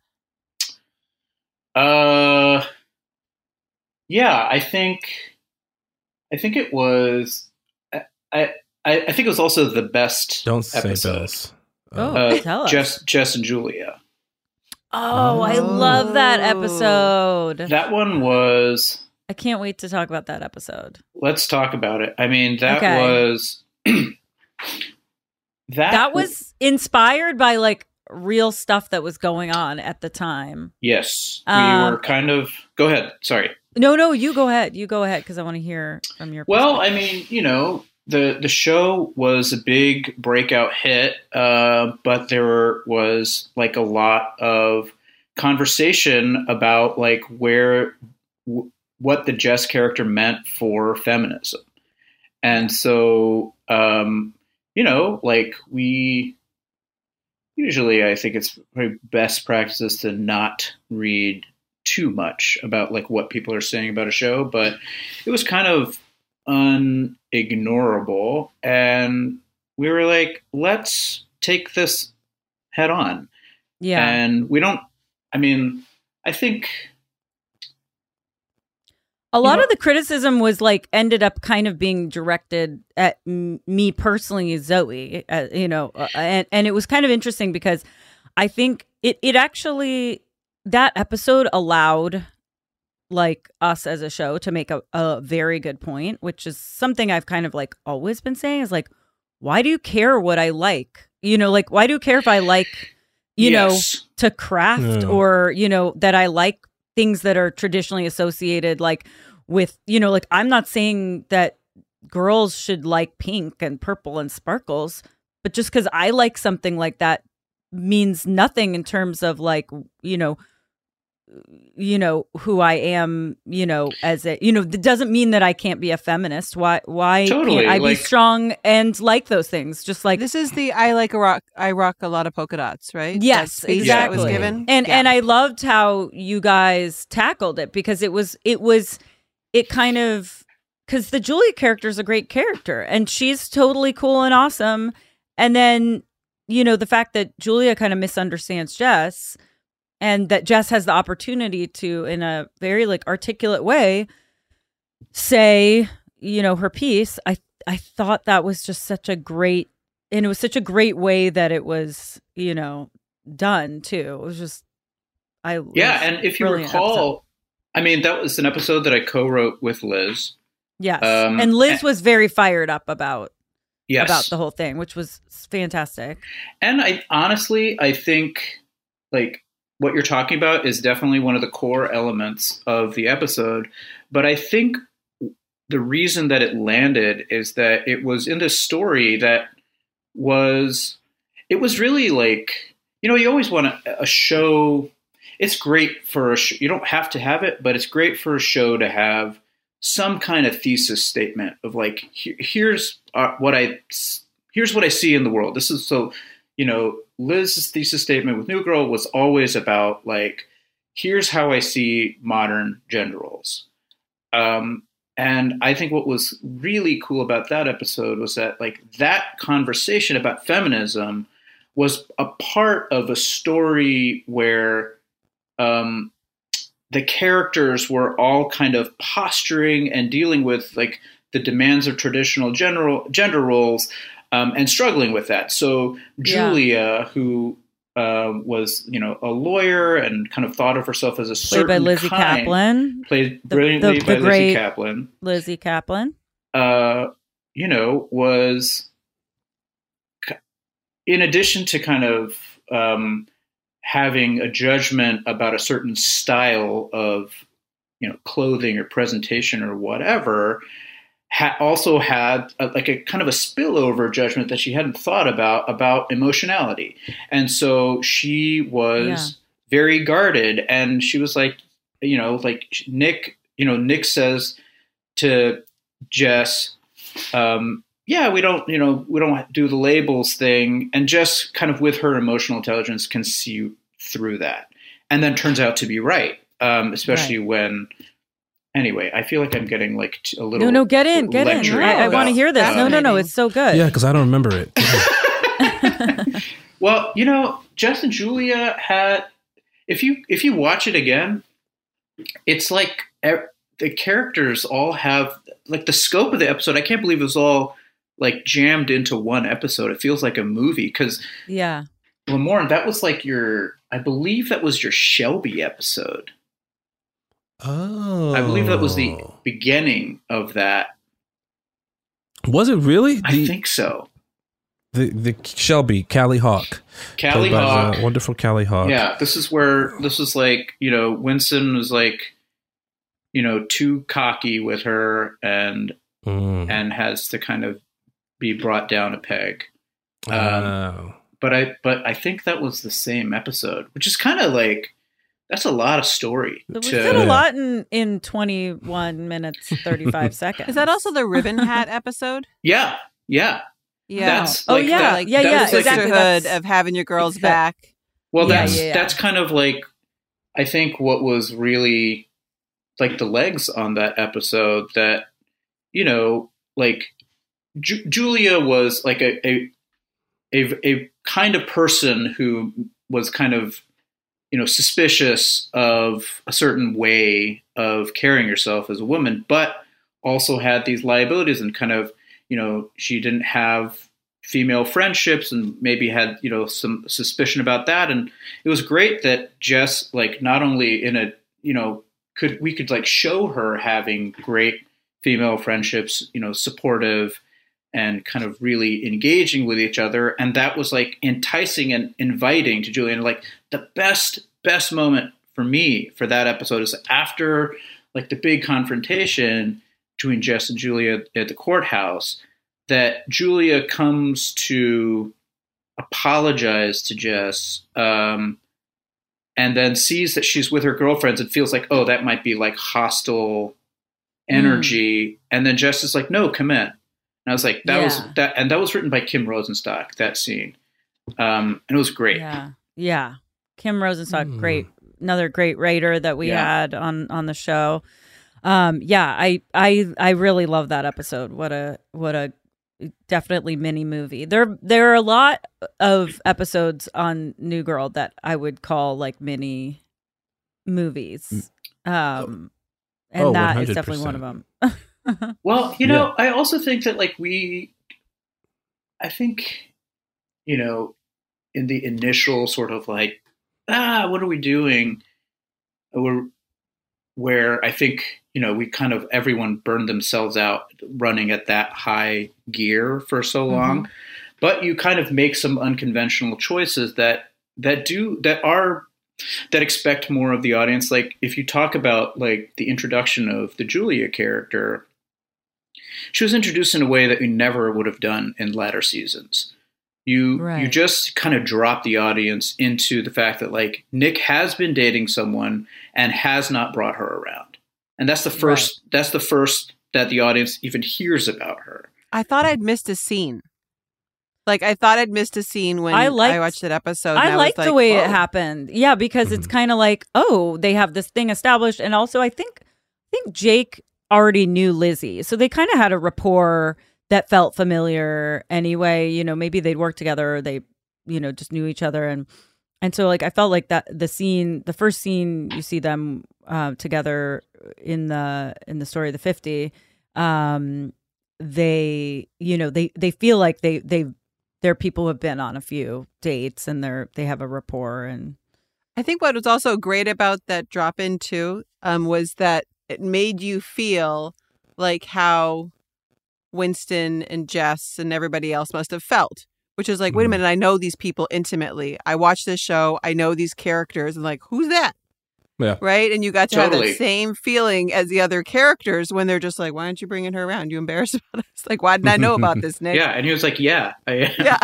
Uh, yeah, I think, I think it was, I, I, I think it was also the best. Don't say episode. Bells. Oh, Uh, tell us. Jess, Jess and Julia. Oh, I love that episode. That one was. I can't wait to talk about that episode. Let's talk about it. I mean, that Okay. was. that That was inspired by like real stuff that was going on at the time. Yes, we Um, were kind of. Go ahead. Sorry. No, no, you go ahead. You go ahead because I want to hear from your. Well, I mean, you know, the the show was a big breakout hit, uh, but there was like a lot of conversation about like where w- what the Jess character meant for feminism, and so um, you know, like we usually, I think it's probably best practices to not read too much about like what people are saying about a show, but it was kind of unignorable, and we were like, let's take this head on. Yeah. And we don't, I mean, I think A lot know- of the criticism was like ended up kind of being directed at m- me personally, Zoe. Uh, you know, uh, and and it was kind of interesting because I think it it actually that episode allowed like us as a show to make a, a very good point, which is something I've kind of like always been saying is like, why do you care what I like? You know, like why do you care if I like, you Yes. know, to craft Yeah. or, you know, that I like things that are traditionally associated like with, you know, like I'm not saying that girls should like pink and purple and sparkles, but just because I like something like that means nothing in terms of like, you know, you know, who I am, you know, as a, you know, it doesn't mean that I can't be a feminist. Why, why Totally, can't I like- be strong and like those things? Just like, This is the I like a rock, I rock a lot of polka dots, right? yes, That speech exactly. That was given. And, Yeah. and I loved how you guys tackled it because it was, it was, it kind of, because the Julia character is a great character and she's totally cool and awesome. And then, you know, the fact that Julia kind of misunderstands Jess and that Jess has the opportunity to, in a very like articulate way, say, you know, her piece. I I thought that was just such a great, and it was such a great way that it was, you know, done too. It was just, I Yeah, was and if you brilliant recall, episode. I mean, that was an episode that I co-wrote with Liz. Yes, Um, and Liz was very fired up about Yes. about the whole thing, which was fantastic. And I honestly, I think like what you're talking about is definitely one of the core elements of the episode. But I think the reason that it landed is that it was in this story that was, it was really like, you know, you always want a, a show. It's great for a sh- you don't have to have it, but it's great for a show to have some kind of thesis statement of like, here, here's uh, what I, here's what I see in the world. This is so, you know, Liz's thesis statement with New Girl was always about like, here's how I see modern gender roles. Um, and I think what was really cool about that episode was that like that conversation about feminism was a part of a story where um, the characters were all kind of posturing and dealing with like the demands of traditional general gender roles um, and struggling with that. So Julia, yeah. who uh, was, you know, a lawyer and kind of thought of herself as a certain played by Lizzie kind, Kaplan, played brilliantly the, the, by the Lizzie Kaplan. Lizzie Kaplan, uh, you know, was in addition to kind of um, having a judgment about a certain style of, you know, clothing or presentation or whatever, ha- also had a, like a kind of a spillover judgment that she hadn't thought about, about emotionality. And so she was yeah. very guarded, and she was like, you know, like Nick, you know, Nick says to Jess, um, yeah, we don't, you know, we don't do the labels thing. And Jess kind of with her emotional intelligence can see through that, and then turns out to be right. Um, especially right. when, anyway, I feel like I'm getting like a little. No, no, get in, get in. I, I want to hear this. Uh, no, no, no, it's so good. Yeah, because I don't remember it. Well, you know, Jess and Julia had, if you, if you watch it again, it's like er, the characters all have like the scope of the episode. I can't believe it was all like jammed into one episode. It feels like a movie because yeah, Lamorne, that was like your, I believe that was your Shelby episode. Oh, I believe that was the beginning of that. Was it really? I the, think so. The the Shelby, Callie Hawk. Callie Hawk. Wonderful Callie Hawk. Yeah, this is where, this was like, you know, Winston was like, you know, too cocky with her and mm. and has to kind of be brought down a peg. Um, oh. But I but I think that was the same episode, which is kind of like, that's a lot of story. We to, said a lot in, in twenty-one minutes, thirty-five seconds. Is that also the ribbon hat episode? Yeah, yeah. Yeah. That's oh, like yeah. That, like, yeah, that yeah. Was like sisterhood exactly. of having your girls back. Well, yeah, that's yeah, yeah. that's kind of like, I think what was really like the legs on that episode that, you know, like Ju- Julia was like a, a a a kind of person who was kind of, you know, suspicious of a certain way of carrying yourself as a woman, but also had these liabilities and kind of, you know, she didn't have female friendships and maybe had, you know, some suspicion about that. And it was great that Jess, like, not only in a, you know, could, we could like show her having great female friendships, you know, supportive and kind of really engaging with each other. And that was like enticing and inviting to Julia. And like the best, best moment for me for that episode is after like the big confrontation between Jess and Julia at the courthouse. that Julia comes to apologize to Jess, um, and then sees that she's with her girlfriends and feels like, oh, that might be like hostile energy. Mm. And then Jess is like, no, come in. And I was like, that yeah. was that. And that was written by Kim Rosenstock, that scene. Um, and it was great. Yeah. Yeah. Kim Rosenstock, mm. great. Another great writer that we yeah. had on, on the show. Um, yeah, I, I, I really love that episode. What a, what a, definitely mini movie. There there are a lot of episodes on New Girl that I would call like mini movies. Um and oh, that is definitely one of them. Well, you know, yeah. I also think that like we I think, you know, in the initial sort of like, ah, what are we doing? We're where I think, you know, we kind of, everyone burned themselves out running at that high gear for so long. Mm-hmm. But you kind of make some unconventional choices that, that do, that are, that expect more of the audience. Like if you talk about like the introduction of the Julia character, she was introduced in a way that we never would have done in latter seasons. You right. you just kind of drop the audience into the fact that like Nick has been dating someone and has not brought her around. And that's the first right. that's the first that the audience even hears about her. I thought I'd missed a scene. Like I thought I'd missed a scene when I, liked, I watched that episode. I liked liked like, the way oh. it happened. Yeah, because mm-hmm. it's kind of like, oh, they have this thing established. And also I think I think Jake already knew Lizzie. So they kind of had a rapport that felt familiar anyway. You know, maybe they'd worked together or they, you know, just knew each other. And and so like I felt like that the scene, the first scene you see them uh, together in the in the story of the fifty, um, they, you know, they they feel like they they they're people who have been on a few dates and they're they have a rapport. And I think what was also great about that drop in too um, was that it made you feel like how Winston and Jess and everybody else must have felt, which is like, wait a minute, I know these people intimately. I watched this show. I know these characters. And like, who's that? Yeah. Right. And you got to totally. have that same feeling as the other characters when they're just like, why aren't you bringing her around? You embarrassed about us? Like, why didn't I know about this, Nick? Yeah. And he was like, yeah. I, yeah.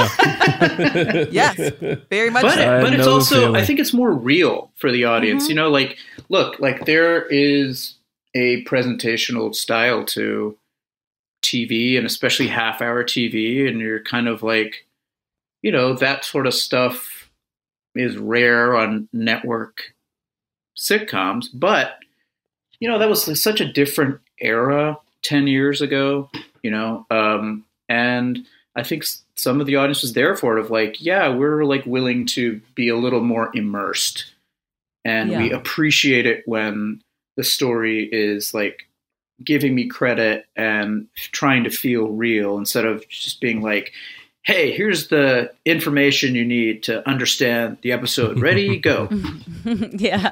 yeah. Yes. Very much. But, so. but it's also, feeling. I think it's more real for the audience. Mm-hmm. You know, like, look, like there is a presentational style to T V and especially half hour T V. And you're kind of like, you know, that sort of stuff is rare on network sitcoms, but you know, that was such a different era ten years ago, you know? Um, and I think some of the audience was there for it of like, yeah, we're like willing to be a little more immersed and yeah. we appreciate it when the story is like giving me credit and trying to feel real instead of just being like, hey, here's the information you need to understand the episode. Ready, go. yeah.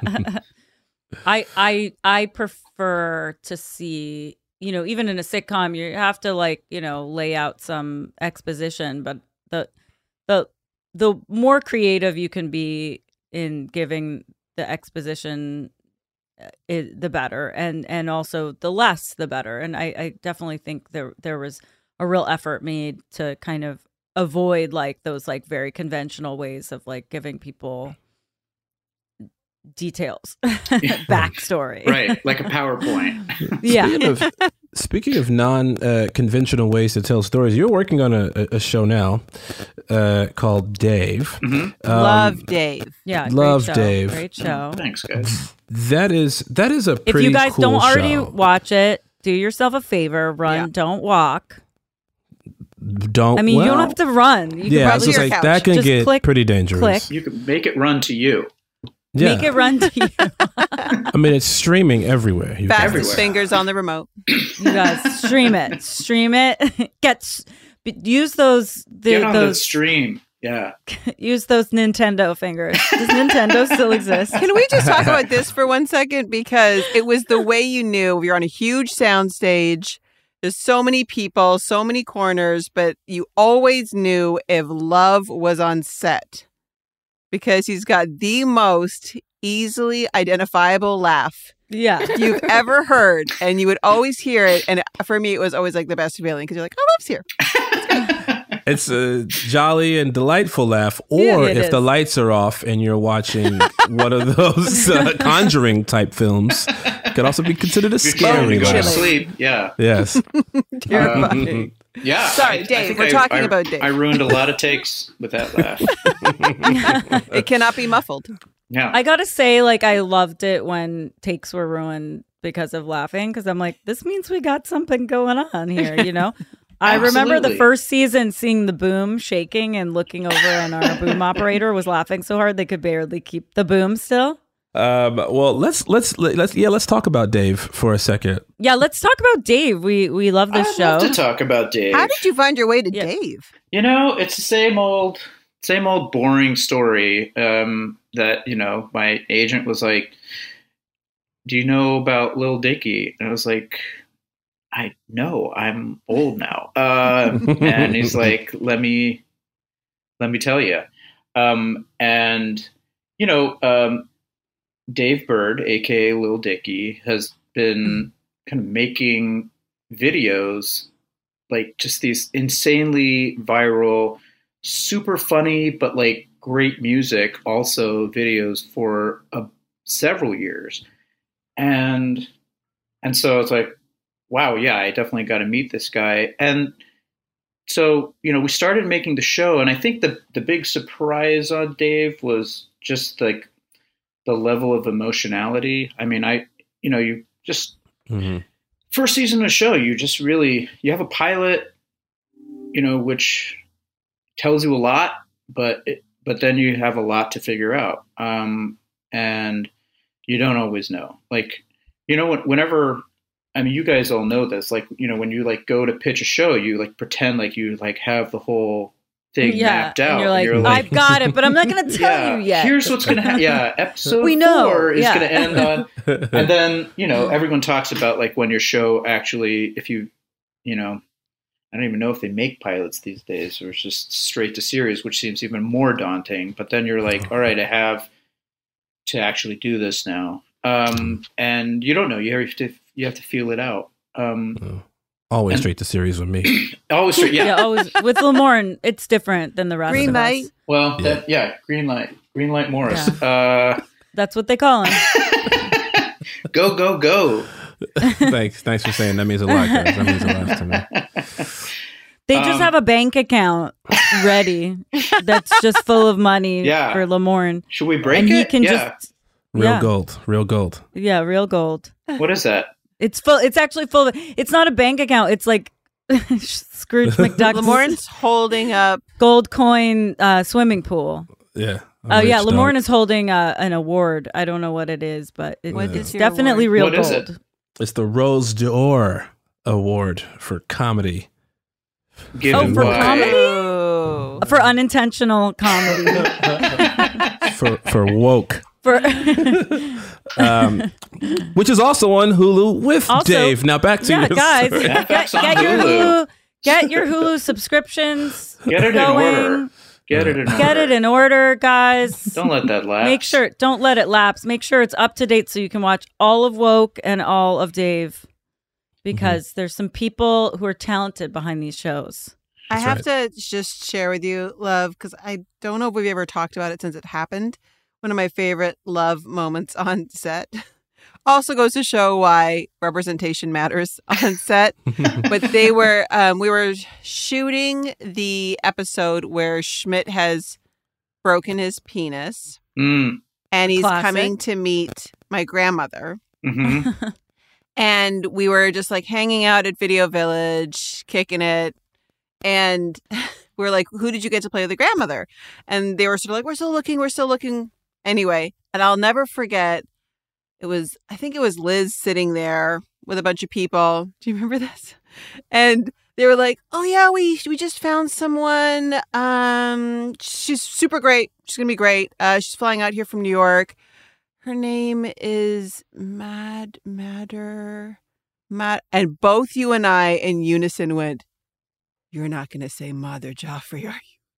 I I I prefer to see, you know, even in a sitcom, you have to like, you know, lay out some exposition, but the the the more creative you can be in giving the exposition, It, the better, and and also the less the better. And I, I definitely think there there was a real effort made to kind of avoid like those like very conventional ways of like giving people details, backstory, right? Like a PowerPoint. yeah. Speaking of, speaking of non uh, conventional ways to tell stories, you're working on a, a show now uh, called Dave. Mm-hmm. Um, love Dave. Yeah, love great Dave. Great show. Thanks, guys. That is that is a pretty If you guys cool don't already show. watch it, do yourself a favor. Run, Yeah. don't walk. Don't. I mean, well, you don't have to run. You can yeah, probably it's just like that can Just get click, pretty dangerous. click. You can make it run to you. Yeah. Make it run to you. I mean, it's streaming everywhere. You Fastest Everywhere. fingers on the remote. You guys stream it. Stream it. Get s- use those the, Get on the those stream. Yeah. use those Nintendo fingers. Does Nintendo still exist? Can we just talk about this for one second? Because it was the way you knew. You're on a huge soundstage. There's so many people, so many corners, but you always knew if Love was on set. Because he's got the most easily identifiable laugh Yeah. you've ever heard. And you would always hear it. And for me, it was always like the best feeling because you're like, oh, Love's here. It's a jolly and delightful laugh. Or Yeah, it if is. the lights are off and you're watching one of those uh, Conjuring type films, it could also be considered a You're trying scary to go to laugh. sleep. Yeah. Yes. Terrifying. Yeah. Sorry, I- I Dave, think we're I- talking I- about Dave. I ruined a lot of takes with that laugh. It cannot be muffled. Yeah. I gotta say, like, I loved it when takes were ruined because of laughing, because I'm like, this means we got something going on here, you know? I remember the Absolutely. first season seeing the boom shaking and looking over, and our boom operator was laughing so hard they could barely keep the boom still. Um, well, let's let's let's yeah, let's talk about Dave for a second. Yeah, let's talk about Dave. We we love this I'd show. love to talk about Dave. How did you find your way to Dave? You know, it's the same old, same old boring story. Um, that you know, my agent was like, "Do you know about Lil Dicky?" And I was like, "I know. I'm old now." Uh, and he's like, "Let me, let me tell you." Um, and you know, um, Dave Bird, aka Lil Dicky, has been kind of making videos, like just these insanely viral, super funny, but like great music, also videos for uh, several years. And, and so it's like, wow, yeah, I definitely got to meet this guy. And so, you know, we started making the show, and I think the, the big surprise on Dave was just like the level of emotionality. I mean, I, you know, you just, Mm-hmm. first season of the show, you just really, you have a pilot, you know, which tells you a lot, but, it, but then you have a lot to figure out. Um, and you don't always know, like, you know, whenever, I mean, you guys all know this, like, you know, when you like go to pitch a show, you like pretend like you like have the whole thing Yeah, mapped out. and you're like, I've got it, but I'm not going to tell yeah, you yet. Here's what's going to happen. Yeah, episode We know, four is yeah. going to end on, and then you know everyone talks about like when your show actually, if you, you know, I don't even know if they make pilots these days, or it's just straight to series, which seems even more daunting. But then you're like, all right, I have to actually do this now, um, and you don't know. You have to you have to feel it out. Um, Always and- straight to series with me. always, straight- yeah. Yeah, always with Lamorne, it's different than the rest Green of light. us. Well, yeah. That, yeah, green light, green light, Morris. Uh, That's what they call him. go, go, go. Thanks, thanks for saying that means a lot, guys. That means a lot to me. They just Um, have a bank account ready that's just full of money Yeah. for Lamorne. Should we break and he it? can Yeah. just Real yeah, gold, real gold. yeah, real gold. What is that? It's full. It's actually full. Of, it's not a bank account. It's like Scrooge McDuck's Lamorne's holding up gold coin uh, swimming pool. Yeah. Oh yeah, Rich Lamorne dog. is holding uh, an award. I don't know what it is, but it, What it's is your definitely award? real What gold. is it? It's the Rose d'Or Award for comedy. Given Oh, for by- comedy? Oh. For unintentional comedy. for for woke, For um, which is also on Hulu with Also- Dave. Now back to yeah, your guys, story. get, That's on get your Hulu. Hulu, get your Hulu subscriptions Get it in going. order. Get it in order. Get it in order, guys. Don't let that lapse. Make sure, don't let it lapse. Make sure it's up to date so you can watch all of Woke and all of Dave, because Mm-hmm. there's some people who are talented behind these shows. I That's have to just share with you, Love, because I don't know if we've ever talked about it since it happened. One of my favorite Love moments on set. Also goes to show why representation matters on set. But they were, um, we were shooting the episode where Schmidt has broken his penis, Mm. and he's Classic. coming to meet my grandmother. hmm And we were just like hanging out at Video Village, kicking it. And we were like, who did you get to play the grandmother? And they were sort of like, we're still looking, we're still looking. Anyway, and I'll never forget, it was, I think it was Liz sitting there with a bunch of people. Do you remember this? And they were like, oh yeah, we we just found someone. Um, she's super great. She's going to be great. Uh, she's flying out here from New York. Her name is Mad Madder. Mad, and both you and I in unison went, you're not going to say Mother Joffrey, are you?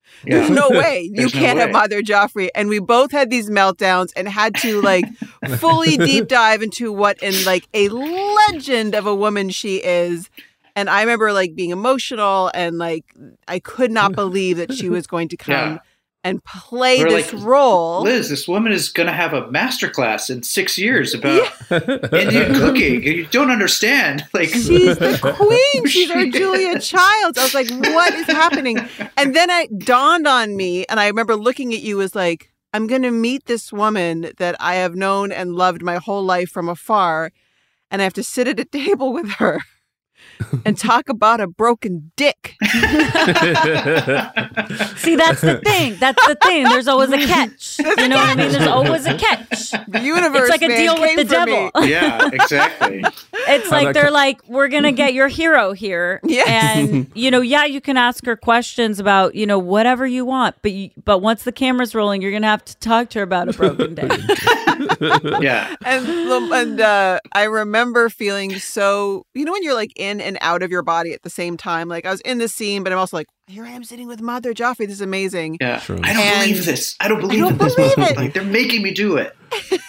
Yeah. There's no way you There's no can't have way. Mother Joffrey. And we both had these meltdowns and had to like fully deep dive into what in like a legend of a woman she is. And I remember like being emotional and like I could not believe that she was going to come Yeah. and play We're this like, role. Liz, this woman is going to have a masterclass in six years about Indian cooking. You don't understand. Like She's the queen. She's our Julia Childs. I was like, what is happening? And then it dawned on me, and I remember looking at you as like, I'm going to meet this woman that I have known and loved my whole life from afar, and I have to sit at a table with her and talk about a broken dick. See, that's the thing. That's the thing. There's always a catch. You know what I mean? There's always a catch. The universe, It's like a man, deal with came the for devil. me. Yeah, exactly. It's like they're like, we're going to get your hero here. Yes. And, you know, yeah, you can ask her questions about, you know, whatever you want. But you, but once the camera's rolling, you're going to have to talk to her about a broken day. Yeah. And and uh, I remember feeling so, you know, when you're like in and out of your body at the same time. Like I was in the scene, but I'm also like, here I am sitting with Mother Joffrey. This is amazing. Yeah. True. I don't And- believe this. I don't believe I don't in this. believe it. Like they're making me do it.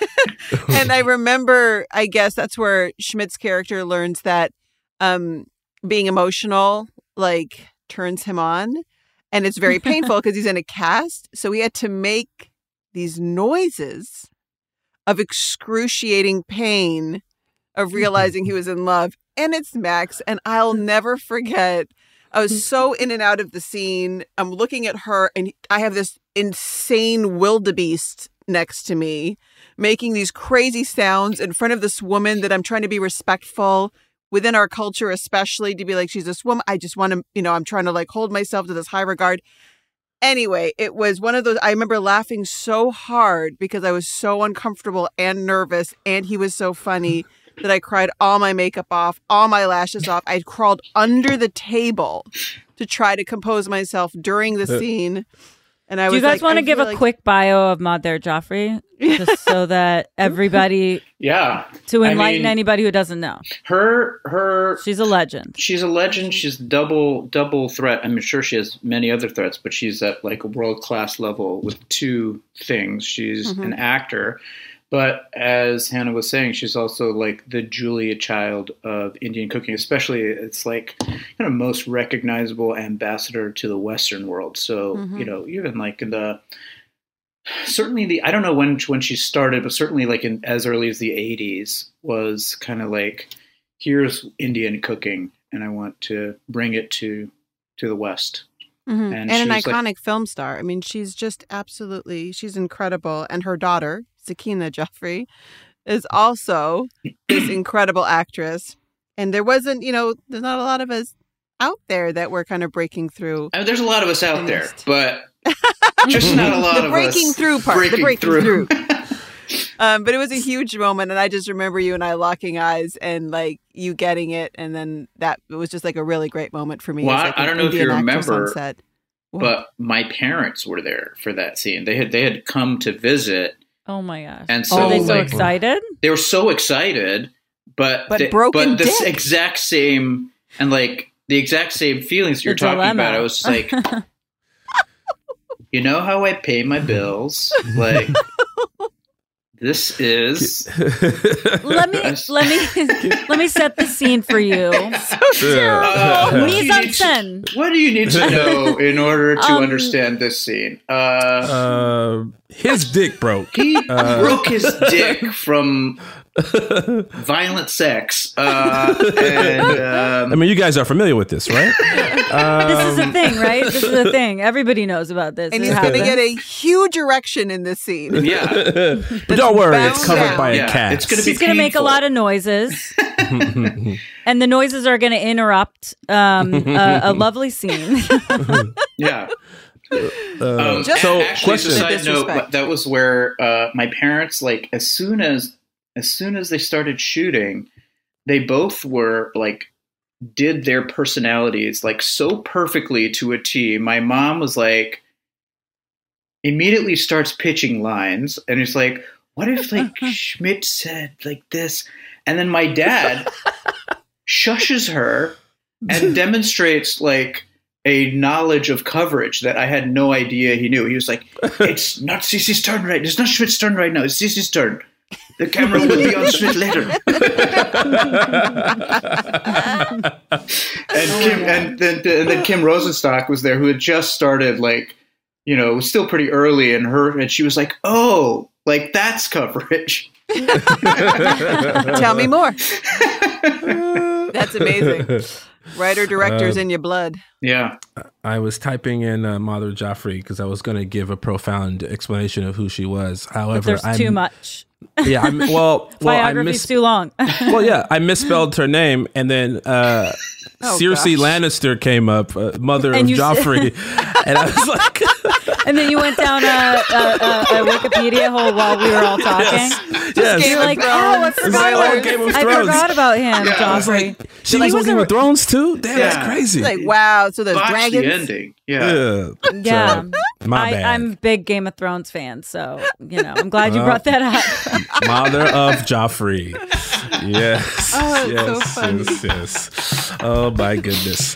And I remember, I guess that's where Schmidt's character learns that um, being emotional, like, turns him on. And it's very painful because he's in a cast. So he had to make these noises of excruciating pain of realizing he was in love. And it's Max. And I'll never forget. I was so in and out of the scene. I'm looking at her and I have this insane wildebeest next to me making these crazy sounds in front of this woman that I'm trying to be respectful within our culture, especially to be like, she's this woman. I just want to, you know, I'm trying to like hold myself to this high regard. Anyway, it was one of those, I remember laughing so hard because I was so uncomfortable and nervous and he was so funny that I cried all my makeup off, all my lashes off. I crawled under the table to try to compose myself during the scene. And I Do was you guys like, want to I give feel a like- quick bio of Mother Joffrey? Just so that everybody, Yeah. to I enlighten mean, anybody who doesn't know. Her, her. She's a legend. She's a legend. She's double, double threat. I'm sure she has many other threats, but she's at like a world class level with two things. She's Mhm. an actor, but as Hannah was saying, she's also like the Julia Child of Indian cooking. Especially, it's like kind of most recognizable ambassador to the Western world. So Mhm. you know, even like in the certainly the I don't know when when she started, but certainly like in as early as the eighties was kind of like, here's Indian cooking, and I want to bring it to to the West. Mhm. And And, she an was, iconic like- film star. I mean, she's just absolutely, she's incredible. And her daughter, Sakina Joffrey, is also this incredible actress. And there wasn't, you know, there's not a lot of us out there that were kind of breaking through. I mean, there's a lot of us out there, but just not a lot the of breaking us through part, the breaking breaking through. through. Um, but it was a huge moment, and I just remember you and I locking eyes and like you getting it, and then that it was just like a really great moment for me. Well, as, I, like, I an don't know if you Indian actress on remember, set. What? but my parents were there for that scene. They had they had come to visit, Oh my gosh. and so Are they so like, excited? they were so excited, but But they- broken but this dick. exact same and like the exact same feelings you're The talking dilemma. about. I was just like, you know how I pay my bills, like. This is let me let me let me set the scene for you. Uh, what, do Mise you en need scène. to, what do you need to know in order to Um, understand this scene? Uh, Uh, his dick broke. he uh, broke his dick from violent sex. Uh, and, um, I mean, you guys are familiar with this, right? This is Um, a thing, right? This is a thing. Everybody knows about this. And It he's going to happens. get a huge erection in this scene. yeah, but don't worry, it's bound covered down. by a Yeah, cat. it's gonna be He's going to make a painful. lot of noises, and the noises are going to interrupt um, a, a lovely scene. yeah. Uh, Um, Just- so, actually, question. as a side note, Disrespect. that was where uh, my parents, like, as soon as as soon as they started shooting, they both were like did their personalities like so perfectly to a T. My mom was like immediately starts pitching lines, and it's like, what if like Schmidt said like this, and then my dad shushes her and demonstrates like a knowledge of coverage that I had no idea he knew. He was like, it's not Cece's turn right. It's not Schmidt's turn right now. It's Cece's turn. The camera will be on Schmidt later. and Kim, and then and then Kim Rosenstock was there, who had just started, like, you know, it was still pretty early in her, and she was like, oh, like that's coverage. Tell me more. That's amazing. Writer directors Uh, in your blood. Yeah. I was typing in uh, Mother Joffrey because I was going to give a profound explanation of who she was. However, But there's I'm, too much. Yeah, I'm, well, well, I Biography's mis- too long. well, yeah, I misspelled her name, and then uh, Oh, Cersei gosh. Lannister came up, uh, mother And of you said- Joffrey, and I was like, And then you went down a, a, a, a Wikipedia hole while we were all talking. Yes. Yes. You're like, Game of oh, I Thrones. forgot, It's all Game of I Thrones. forgot about him, Yeah, I was Joffrey. like, she was on Game of Thrones too? Damn, that's crazy. Like, wow, so there's Botched dragons. the ending. Yeah. Yeah, So, my I, bad. I'm a big Game of Thrones fan, so you know I'm glad you Well, brought that up. Mother of Joffrey. Yes. Oh, it's yes, so funny. yes, yes. Oh my goodness.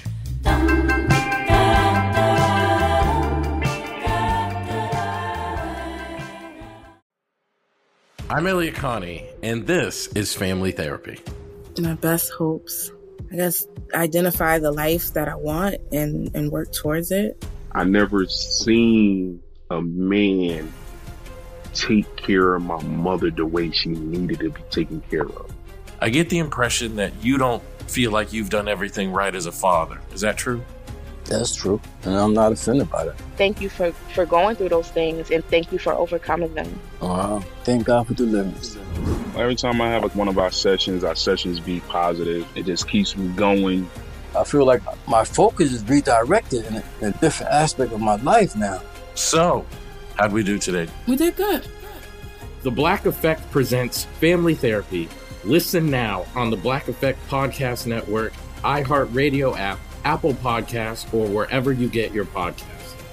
I'm Elliot Connie, and this is Family Therapy. My best hopes, I guess, identify the life that I want and, and work towards it. I never seen a man take care of my mother the way she needed to be taken care of. I get the impression that you don't feel like you've done everything right as a father. Is that true? That's true, and I'm not offended by that. Thank you for, for going through those things, and thank you for overcoming them. Wow. Thank God for deliverance. Every time I have like one of our sessions, our sessions be positive. It just keeps me going. I feel like my focus is redirected in a, in a different aspect of my life now. So, how'd we do today? We did good. The Black Effect presents Family Therapy. Listen now on the Black Effect Podcast Network, iHeartRadio app, Apple Podcasts, or wherever you get your podcasts.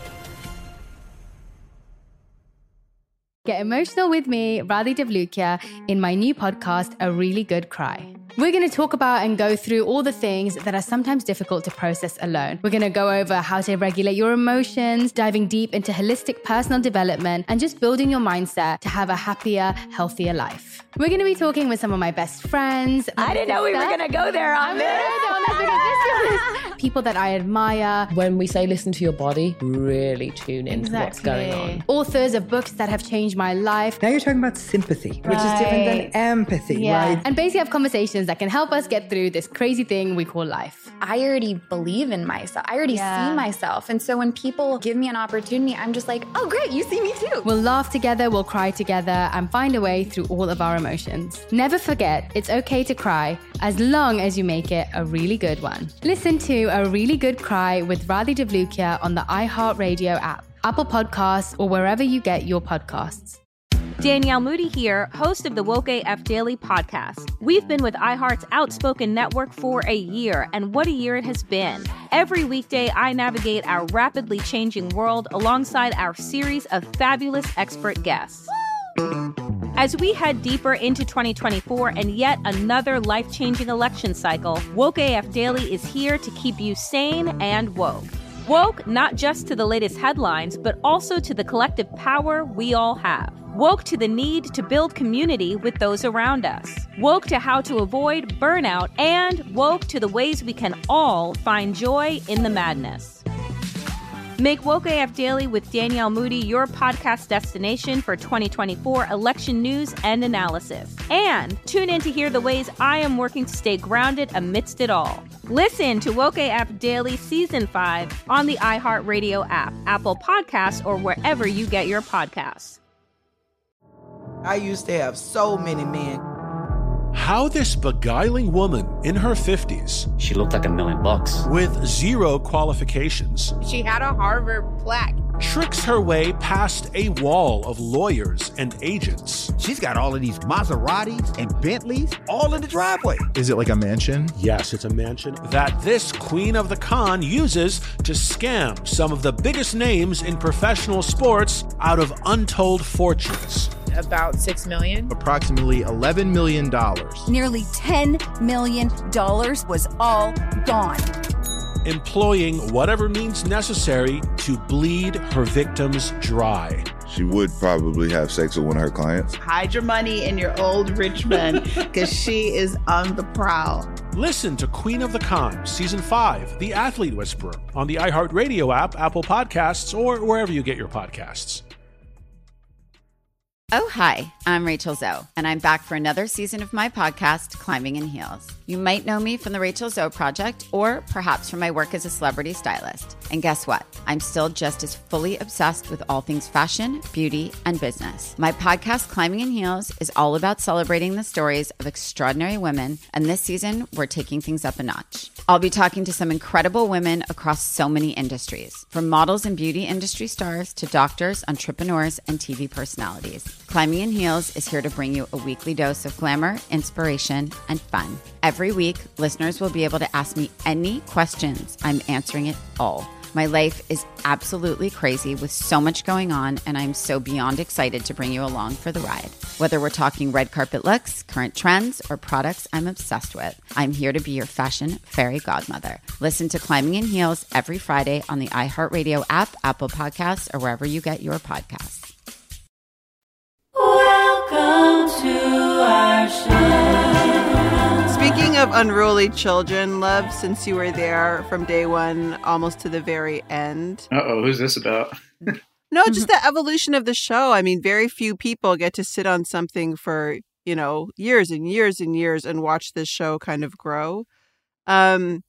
Get emotional with me, Radhi Devlukia, in my new podcast, A Really Good Cry. We're going to talk about and go through all the things that are sometimes difficult to process alone. We're going to go over how to regulate your emotions, diving deep into holistic personal development, and just building your mindset to have a happier, healthier life. We're going to be talking with some of my best friends. I didn't know we were going to go there on this. People that I admire. When we say listen to your body, really tune into what's going on. Authors of books that have changed my life. Now you're talking about sympathy, which is different than empathy, Yeah. right? And basically have conversations that can help us get through this crazy thing we call life. I already believe in myself. I already Yeah. see myself. And so when people give me an opportunity, I'm just like, oh, great, you see me too. We'll laugh together, we'll cry together, and find a way through all of our emotions. Never forget, it's okay to cry as long as you make it a really good one. Listen to A Really Good Cry with Radhi Devlukia on the iHeartRadio app, Apple Podcasts, or wherever you get your podcasts. Danielle Moody here, host of the Woke A F Daily podcast. We've been with iHeart's Outspoken Network for a year, and what a year it has been. Every weekday, I navigate our rapidly changing world alongside our series of fabulous expert guests. As we head deeper into twenty twenty-four and yet another life-changing election cycle, Woke A F Daily is here to keep you sane and woke. Woke not just to the latest headlines, but also to the collective power we all have. Woke to the need to build community with those around us. Woke to how to avoid burnout, and woke to the ways we can all find joy in the madness. Make Woke A F Daily with Danielle Moody your podcast destination for twenty twenty-four election news and analysis. And tune in to hear the ways I am working to stay grounded amidst it all. Listen to Woke A F Daily Season five on the iHeartRadio app, Apple Podcasts, or wherever you get your podcasts. I used to have so many men. How this beguiling woman in her fifties, she looked like a million bucks, with zero qualifications, She had a Harvard plaque. tricks her way past a wall of lawyers and agents. She's got all of these Maseratis and Bentleys all in the driveway. Is it like a mansion? Yes, it's a mansion that this queen of the con uses to scam some of the biggest names in professional sports out of untold fortunes. About six million. Approximately eleven million dollars. Nearly ten million dollars was all gone. employing whatever means necessary to bleed her victims dry. She would probably have sex with one of her clients. Hide your money in your old rich men because she is on the prowl. Listen to Queen of the Con, Season five, The Athlete Whisperer, on the iHeartRadio app, Apple Podcasts, or wherever you get your podcasts. Oh, hi, I'm Rachel Zoe, and I'm back for another season of my podcast, Climbing in Heels. You might know me from the Rachel Zoe Project, or perhaps from my work as a celebrity stylist. And guess what? I'm still just as fully obsessed with all things fashion, beauty, and business. My podcast, Climbing in Heels, is all about celebrating the stories of extraordinary women, and this season, we're taking things up a notch. I'll be talking to some incredible women across so many industries, from models and beauty industry stars to doctors, entrepreneurs, and T V personalities. Climbing in Heels is here to bring you a weekly dose of glamour, inspiration, and fun. Every week, listeners will be able to ask me any questions. I'm answering it all. My life is absolutely crazy with so much going on, and I'm so beyond excited to bring you along for the ride. Whether we're talking red carpet looks, current trends, or products I'm obsessed with, I'm here to be your fashion fairy godmother. Listen to Climbing in Heels every Friday on the iHeartRadio app, Apple Podcasts, or wherever you get your podcasts. Welcome to our show. Speaking of unruly children, love, since you were there from day one almost to the very end. Uh-oh, who's this about? No, just the evolution of the show. I mean, very few people get to sit on something for, you know, years and years and years and watch this show kind of grow. Um,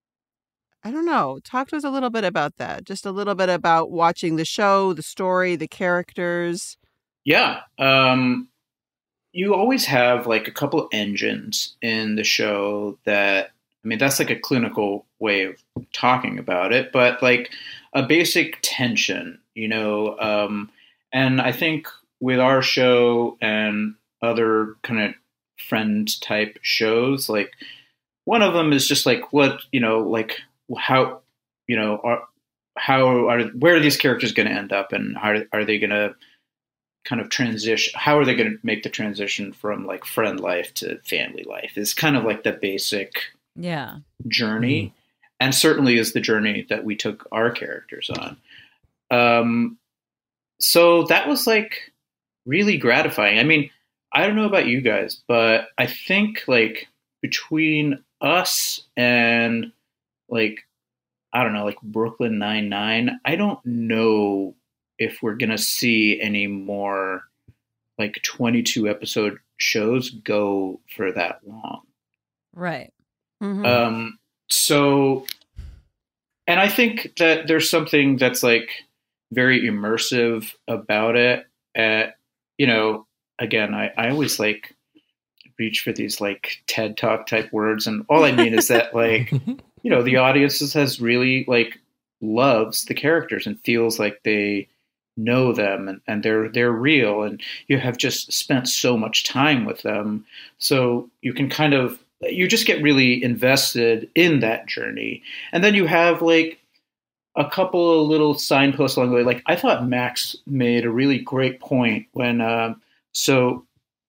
I don't know. Talk to us a little bit about that. Just a little bit about watching the show, the story, the characters. Yeah. Um, you always have like a couple of engines in the show that, I mean, that's like a clinical way of talking about it, but like a basic tension, you know, um, and I think with our show and other kind of friend type shows, like one of them is just like, what, you know, like how, you know, are, how are, where are these characters going to end up, and how are they going to kind of transition, how are they going to make the transition from like friend life to family life is kind of like the basic yeah journey, mm-hmm. and certainly is the journey that we took our characters on. Um, so that was like really gratifying. I mean, I don't know about you guys, but I think like between us and like, I don't know, like Brooklyn Nine-Nine, I don't know if we're going to see any more like twenty-two episode shows go for that long. Right. Mm-hmm. Um, so, and I think that there's something that's like very immersive about it. Uh, you know, again, I, I always like reach for these like TED Talk type words. And all I mean is that like, you know, the audience has really like loves the characters and feels like they know them, and, and they're they're real, and you have just spent so much time with them, so you can kind of you just get really invested in that journey. And then you have like a couple of little signposts along the way. Like I thought Max made a really great point when uh, so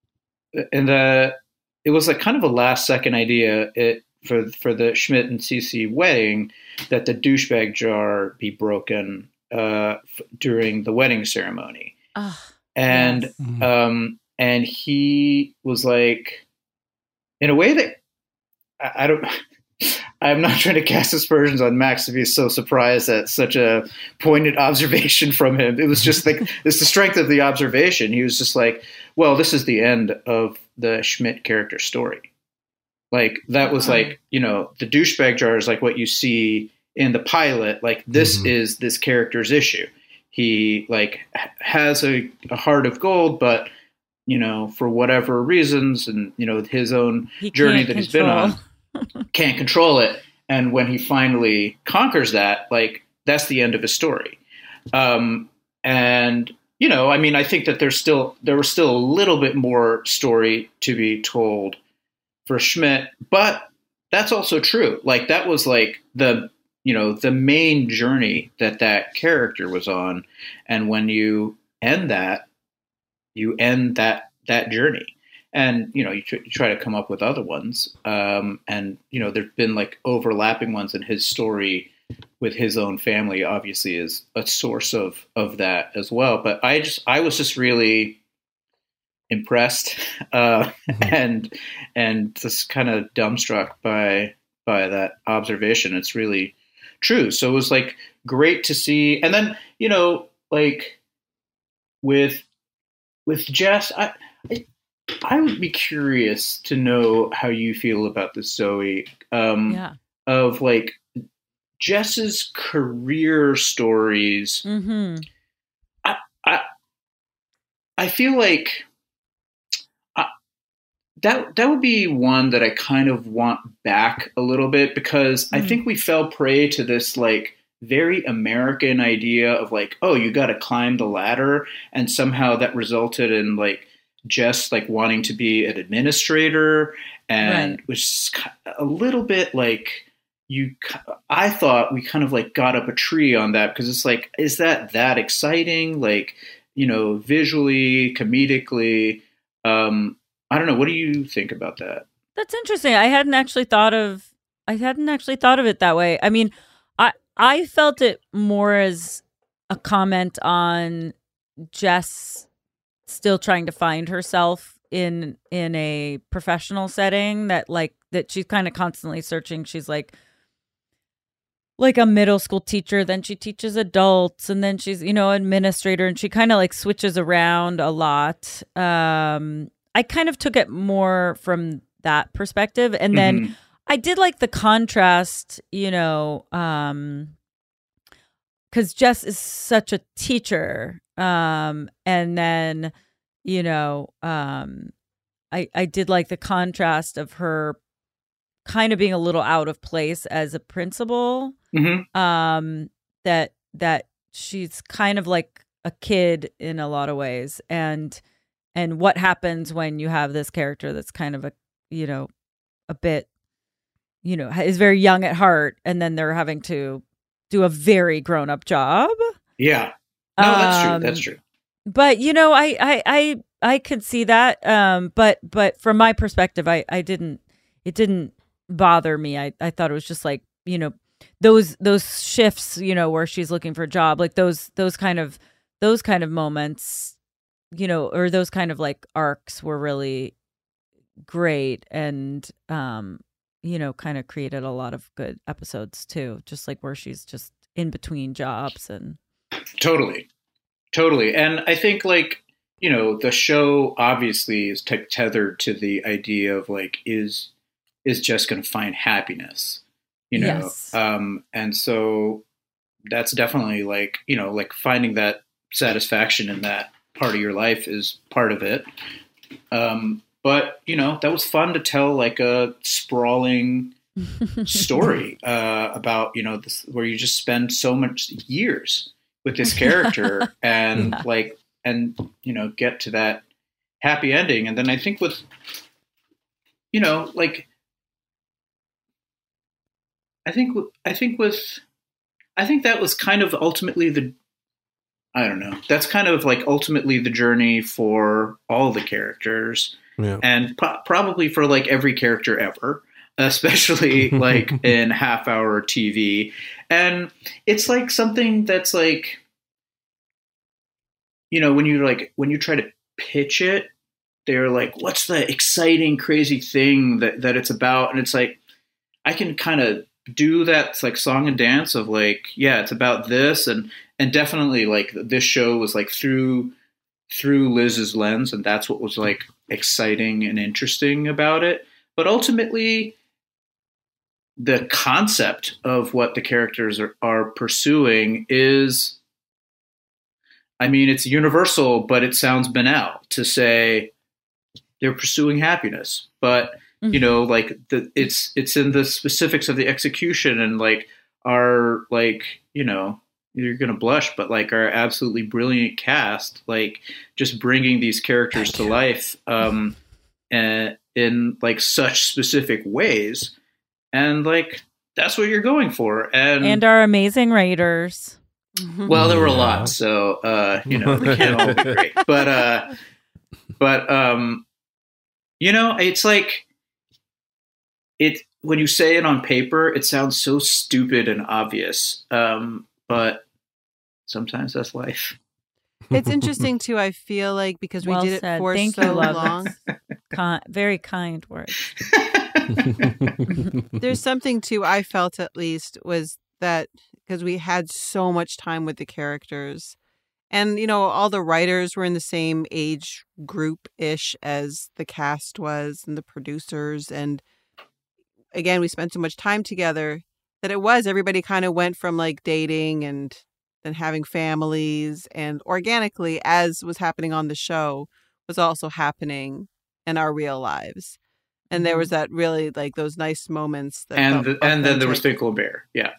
and uh, it was like kind of a last second idea it for for the Schmidt and Cece wedding that the douchebag jar be broken uh f- during the wedding ceremony. Oh, and yes. mm-hmm. um and he was like, in a way that I, I don't I'm not trying to cast aspersions on Max to be so surprised at such a pointed observation from him. It was just like it's the strength of the observation. He was just like, well, this is the end of the Schmidt character story. Like that was like, you know, the douchebag jar is like what you see in the pilot. Like this mm-hmm. is this character's issue. He like has a, a heart of gold, but you know, for whatever reasons and, you know, his own he journey that control. he's been on, can't control it. And when he finally conquers that, like that's the end of his story. Um, and, you know, I mean, I think that there's still, there was still a little bit more story to be told for Schmidt, but that's also true. Like that was like the, you know, the main journey that that character was on. And when you end that, you end that, that journey. and you know you, tr- you try to come up with other ones, um, and you know there've been like overlapping ones, and his story with his own family obviously is a source of of that as well. But I just I was just really impressed uh, mm-hmm. and and just kind of dumbstruck by by that observation. It's really true. So it was like great to see, and then you know like with with Jess, I. I I would be curious to know how you feel about this, Zoe. Um, yeah. Of like Jess's career stories. Mm-hmm. I, I I feel like I, that that would be one that I kind of want back a little bit, because mm-hmm. I think we fell prey to this like very American idea of like, oh, you got to climb the ladder, and somehow that resulted in like Jess like wanting to be an administrator, and right. was a little bit like you. I thought we kind of like got up a tree on that, because it's like, is that that exciting? Like, you know, visually, comedically. Um, I don't know. What do you think about that? That's interesting. I hadn't actually thought of. I hadn't actually thought of it that way. I mean, I I felt it more as a comment on Jess still trying to find herself in in a professional setting, that like that she's kind of constantly searching. She's like like a middle school teacher, then she teaches adults, and then she's, you know, administrator, and she kind of like switches around a lot. Um, I kind of took it more from that perspective. And then mm-hmm. I did like the contrast, you know, um, because Jess is such a teacher. Um, and then, you know, um, I, I did like the contrast of her kind of being a little out of place as a principal. Mm-hmm. Um, that, that she's kind of like a kid in a lot of ways. And, and what happens when you have this character that's kind of a, you know, a bit, you know, is very young at heart, and then they're having to do a very grown up job. Yeah. No, that's um, true. That's true. But, you know, I, I, I, I could see that. Um, but, but from my perspective, I, I didn't, it didn't bother me. I, I thought it was just like, you know, those, those shifts, you know, where she's looking for a job, like those, those kind of, those kind of moments, you know, or those kind of like arcs were really great. And, um, you know, kind of created a lot of good episodes too, just like where she's just in between jobs. And totally, totally. And I think like, you know, the show obviously is t- tethered to the idea of like, is, is Jess going to find happiness, you know? Yes. Um, and so that's definitely like, you know, like finding that satisfaction in that part of your life is part of it. Um, But, you know, that was fun to tell like a sprawling story uh, about, you know, this, where you just spend so much years with this character and yeah. like, and, you know, get to that happy ending. And then I think with, you know, like, I think, I think with, I think that was kind of ultimately the, I don't know, that's kind of like ultimately the journey for all the characters. Yeah. And pro- probably for like every character ever, especially like in half hour T V. And it's like something that's like, you know, when you like, when you try to pitch it, they're like, what's the exciting, crazy thing that, that it's about? And it's like, I can kind of do that like song and dance of like, yeah, it's about this. And, and definitely like this show was like through, through Liz's lens. And that's what was like exciting and interesting about it. But ultimately the concept of what the characters are, are pursuing is, I mean, it's universal, but it sounds banal to say they're pursuing happiness, but mm-hmm. you know, like the, it's, it's in the specifics of the execution and like our, like, you know, you're going to blush, but like our absolutely brilliant cast, like just bringing these characters to life, um, and in like such specific ways. And like, that's what you're going for. And, and our amazing writers. Well, there were a lot, so, uh, you know, they can't all be great, but, uh, but, um, You know, it's like it when you say it on paper, it sounds so stupid and obvious. Um, but sometimes that's life. It's interesting too. I feel like because we Well did it said. for Thank so you, Lovis. long. Ki- very kind words. There's something too. I felt at least was that because we had so much time with the characters, and you know, all the writers were in the same age group ish as the cast was, and the producers, and again, we spent so much time together that it was everybody kind of went from like dating and then having families, and organically, as was happening on the show, was also happening in our real lives. And there was that really like those nice moments. That and felt the, and then there was authentic. Finkel and Bear. Yeah.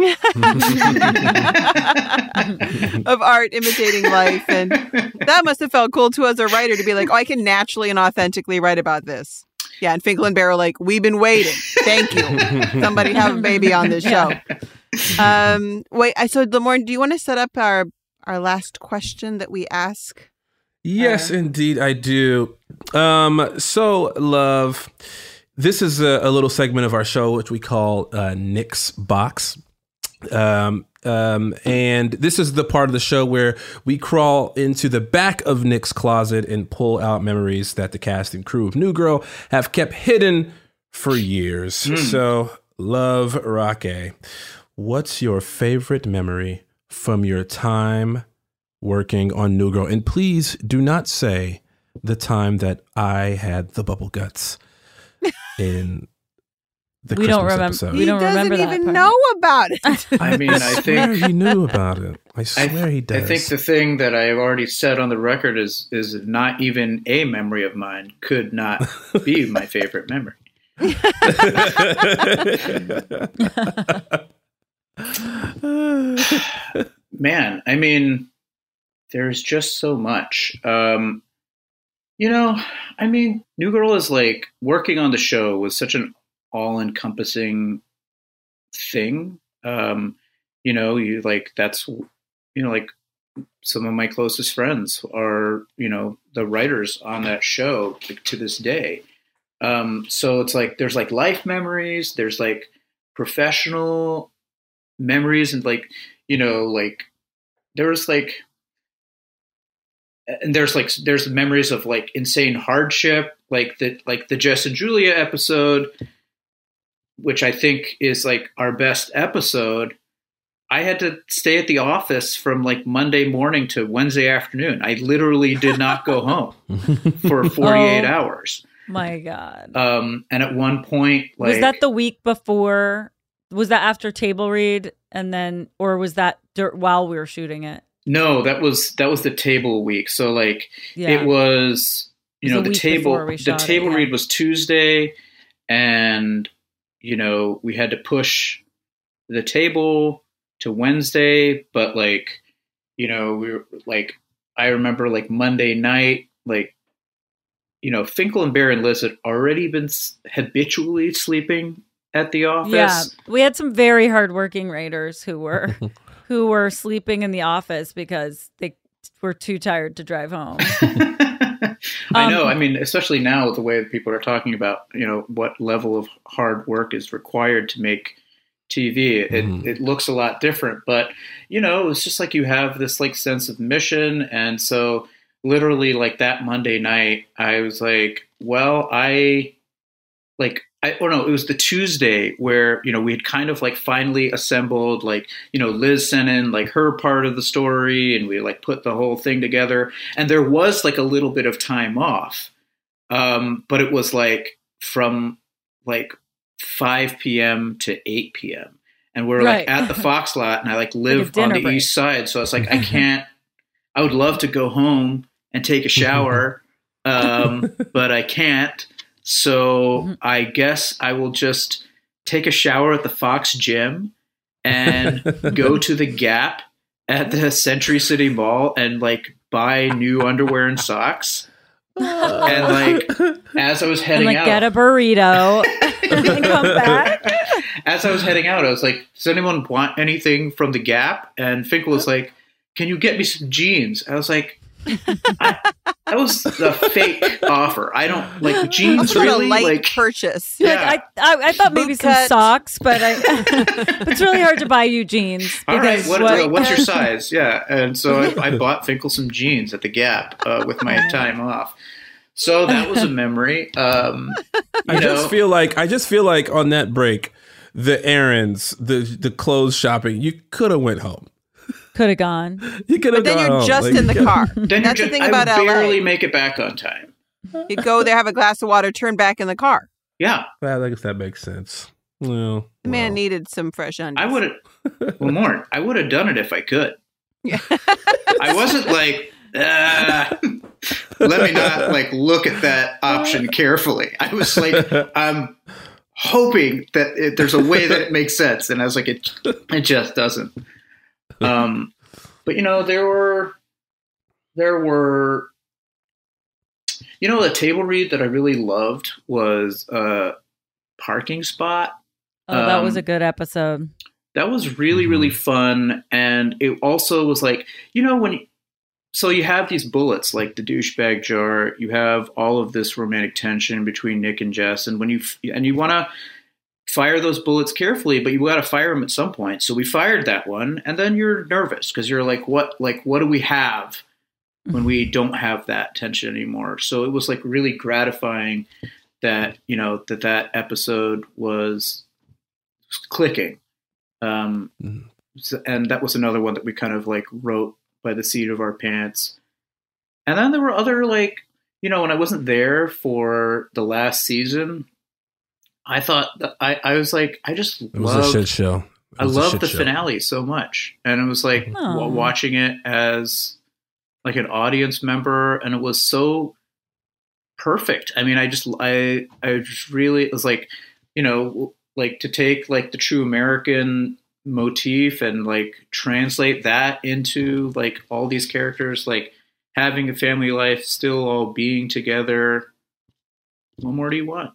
Of art imitating life. And that must have felt cool too as a writer to be like, oh, I can naturally and authentically write about this. Yeah. And Finkel and Bear are like, we've been waiting. Thank you. Somebody have a baby on this show. Um, wait, I so Lamorne, do you want to set up our our last question that we ask? Yes, uh, indeed, I do. Um, so, love, this is a, a little segment of our show which we call uh, Nick's Box. Um, um, and this is the part of the show where we crawl into the back of Nick's closet and pull out memories that the cast and crew of New Girl have kept hidden for years. Mm. So, love, Roque, what's your favorite memory from your time working on New Girl? And please do not say the time that I had the bubble guts in the we Christmas don't remember. episode. We don't he remember doesn't that even part. know about it. I mean, I I swear think he knew about it. I swear I, he does. I think the thing that I've already said on the record is is not even a memory of mine could not be my favorite memory. Man, I mean, there's just so much. Um, you know, I mean, New Girl is like working on the show was such an all-encompassing thing. Um, you know, you like that's you know, like some of my closest friends are, you know, the writers on that show like, to this day. Um, so it's like there's like life memories, there's like professional memories, and like, you know, like there was like and there's like there's memories of like insane hardship, like the like the Jess and Julia episode, which I think is like our best episode. I had to stay at the office from like Monday morning to Wednesday afternoon. I literally did not go home for forty-eight Oh. hours. My God. Um, and at one point, like, was that the week before? Was that after table read, and then, or was that dur- while we were shooting it? no, that was that was the table week. So like, Yeah. it was you It was know a the week table before we the shot it, table yeah. read was Tuesday, and you know we had to push the table to Wednesday, but like you know we were like I remember like Monday night, like you know Finkel and Bear and Liz had already been s- habitually sleeping at the office. Yeah, we had some very hardworking writers who were who were sleeping in the office because they were too tired to drive home. I know. Um, I mean, especially now with the way that people are talking about, you know, what level of hard work is required to make T V. It, Mhm. it looks a lot different, but you know, it's just like you have this like sense of mission. And so literally like that Monday night, I was like, well, I like, I, oh no, it was the Tuesday where, you know, we had kind of like finally assembled, like, you know, Liz sent in like her part of the story and we like put the whole thing together. And there was like a little bit of time off. Um, but it was like from like five p.m. to eight p.m. And we're Right. like at the Fox lot, and I like live on dinner the break. east side. So I was like, I can't, I would love to go home and take a shower, um, but I can't. So I guess I will just take a shower at the Fox gym and go to the Gap at the Century City Mall and like buy new underwear and socks. And like as I was and heading like out, get a burrito and come back. as I was heading out, I was like, does anyone want anything from the Gap? And Finkel was like, can you get me some jeans? I was like, I, that was a fake offer. I don't like jeans. That's really a light like purchase. You're Yeah. Like, I, I, I thought maybe Boot some cut. socks, but I, it's really hard to buy you jeans. All right, because what, what- uh, what's your size? Yeah, and so I, I bought Finkel some jeans at the Gap uh, with my time off. So that was a memory. Um, you I know, just feel like I just feel like on that break, the errands, the the clothes shopping, you could have went home. Could have gone. You could have But then gone you're home. just Like, in the you coulda- car. then That's you're the just, thing I about would barely L A. make it back on time. You go there, have a glass of water, turn back in the car. Yeah, Well, I guess that makes sense. Well, The man needed some fresh undies. I would have. Well, more. I would have done it if I could. I wasn't like, ah, let me not like look at that option carefully. I was like, I'm hoping that it, there's a way that it makes sense, and I was like, it, it just doesn't. Um, but you know, there were, there were, you know, a table read that I really loved was uh, Parking Spot. Oh, that was Um, a good episode. That was really, really fun. And it also was like, you know, when, you, so you have these bullets, like the douchebag jar, you have all of this romantic tension between Nick and Jess. And when you, f- and you want to fire those bullets carefully, but you got to fire them at some point. So we fired that one. And then you're nervous because you're like, what, like, what do we have when we don't have that tension anymore? So it was like really gratifying that, you know, that that episode was clicking. Um, so- and that was another one that we kind of like wrote by the seat of our pants. And then there were other like, you know, when I wasn't there for the last season, I thought that I, I was like, I just It was loved, a shit show. It I was a loved shit the show. finale so much. And it was like Aw. wa- watching it as like an audience member, and it was so perfect. I mean, I just, I, I just really, it was like, you know, like to take like the true American motif and like translate that into like all these characters, like having a family life, still all being together. What more do you want?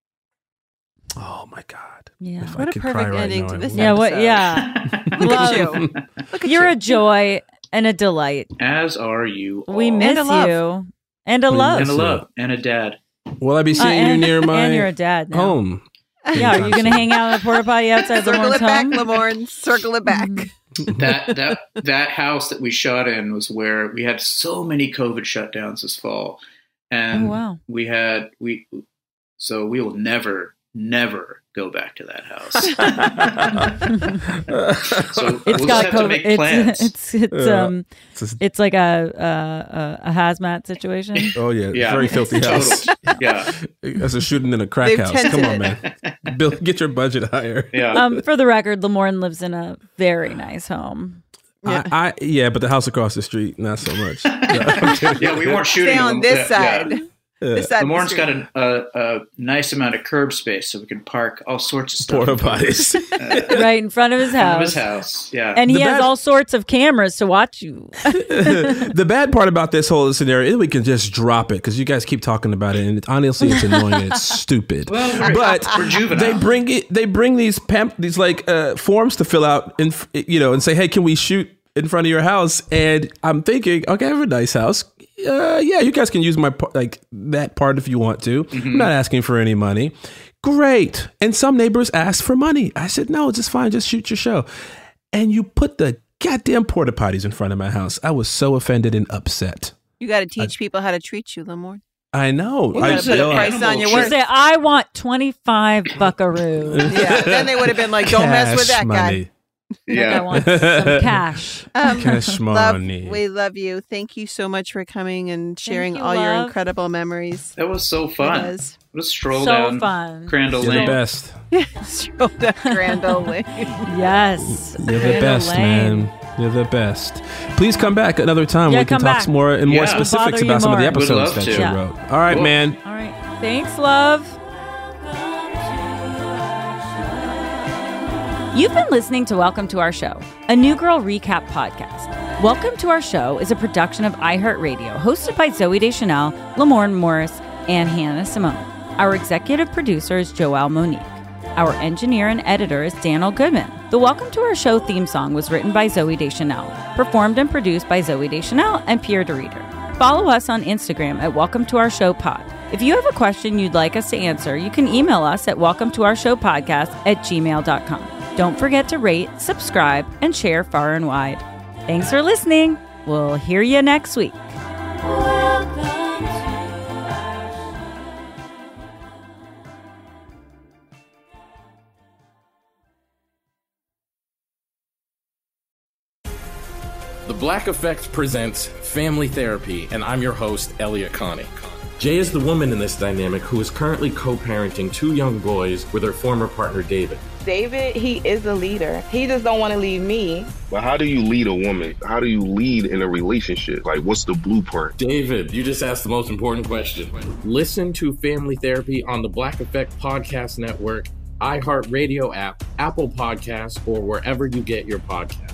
Oh my God. Yeah. If I What a could cry perfect right ending now, to I this would. Yeah. What? episode. Yeah. Look Love. at you. Look at You're you. a joy and a delight. As are you. We all. miss a love. you and a We love. and a miss love and a dad. Will I be Uh, seeing you and- near my and you're a dad now. home? Yeah. Are you going to hang out in the porta potty outside Circle Lamorne's it back, home? Lamorne. Circle it back. that that that house that we shot in was where we had so many COVID shutdowns this fall, and Oh, wow. we had we so we will never never go back to that house. So It's we'll just got have to COVID. make It's plans. it's it's Yeah. um It's just- it's like a a, a, a hazmat situation. oh yeah, Yeah. very filthy house. Total. Yeah, That's a shooting in a crack They've house. tented Come on, it. man. Bill, get your budget higher. yeah. Um, for the record, Lamorne lives in a very nice home. I, I yeah, but the house across the street, not so much. No, I'm kidding. yeah, we weren't shooting Stay on them. this Yeah, side. yeah. Yeah. This side. of the Lamorne's got street. a, a, a nice amount of curb space, so we can park all sorts of stuff Porta in front of potties. his- uh, Right in front of his in front of house. his house. Yeah, And he The has bad- all sorts of cameras to watch you. The bad part about this whole scenario is we can just drop it because you guys keep talking about it, and it, honestly, it's annoying and it's stupid. Well, we're- but we're juvenile. they bring it. They bring these pamp, these like uh, forms to fill out, and you know, and say, "Hey, can we shoot in front of your house?" And I'm thinking, okay, I have a nice house. Uh, yeah, you guys can use my par- like that part if you want to. I'm not asking for any money. Great. And some neighbors asked for money. I said, no, it's just fine. Just shoot your show. And you put the goddamn porta potties in front of my house. I was so offended and upset. You got to teach people how to treat you, Lamorne. I know. Well, I there's a feel like- price on your Sure. work. Say, I want twenty-five buckaroo. Yeah, then they would have been like, "Don't mess with Cash that guy." money. Like, I yeah. want some cash. Um, Cash love, money. we love you. Thank you so much for coming and sharing you, all your love. incredible memories. That was so fun. It was. What a stroll So down fun. Crandall You're the Lane. best. Stroll down Grand Ole Lane. Yes. You're the Crandall best, Lane. man. You're the best. Please come back another time. Yeah, we can come talk back. more and more Yeah. specifics Bother you about some of the more. Would episodes love that to. you Yeah. wrote. All right, Cool. man. All right. Thanks, love. You've been listening to Welcome to Our Show, a New Girl recap podcast. Welcome to Our Show is a production of iHeartRadio, hosted by Zoe Deschanel, Lamorne Morris, and Hannah Simone. Our executive producer is Joelle Monique. Our engineer and editor is Daniel Goodman. The Welcome to Our Show theme song was written by Zoe Deschanel, performed and produced by Zoe Deschanel and Pierre DeReader. Follow us on Instagram at Welcome to Our Show Pod. If you have a question you'd like us to answer, you can email us at welcome to our show podcast at gmail dot com. Don't forget to rate, subscribe, and share far and wide. Thanks for listening. We'll hear you next week. The Black Effect presents Family Therapy, and I'm your host, Elliot Connie. Jay is the woman in this dynamic who is currently co-parenting two young boys with her former partner, David. David, he is a leader. He just don't want to leave me. But how do you lead a woman? How do you lead in a relationship? Like, what's the blueprint? David, you just asked the most important question. Listen to Family Therapy on the Black Effect Podcast Network, iHeartRadio app, Apple Podcasts, or wherever you get your podcasts.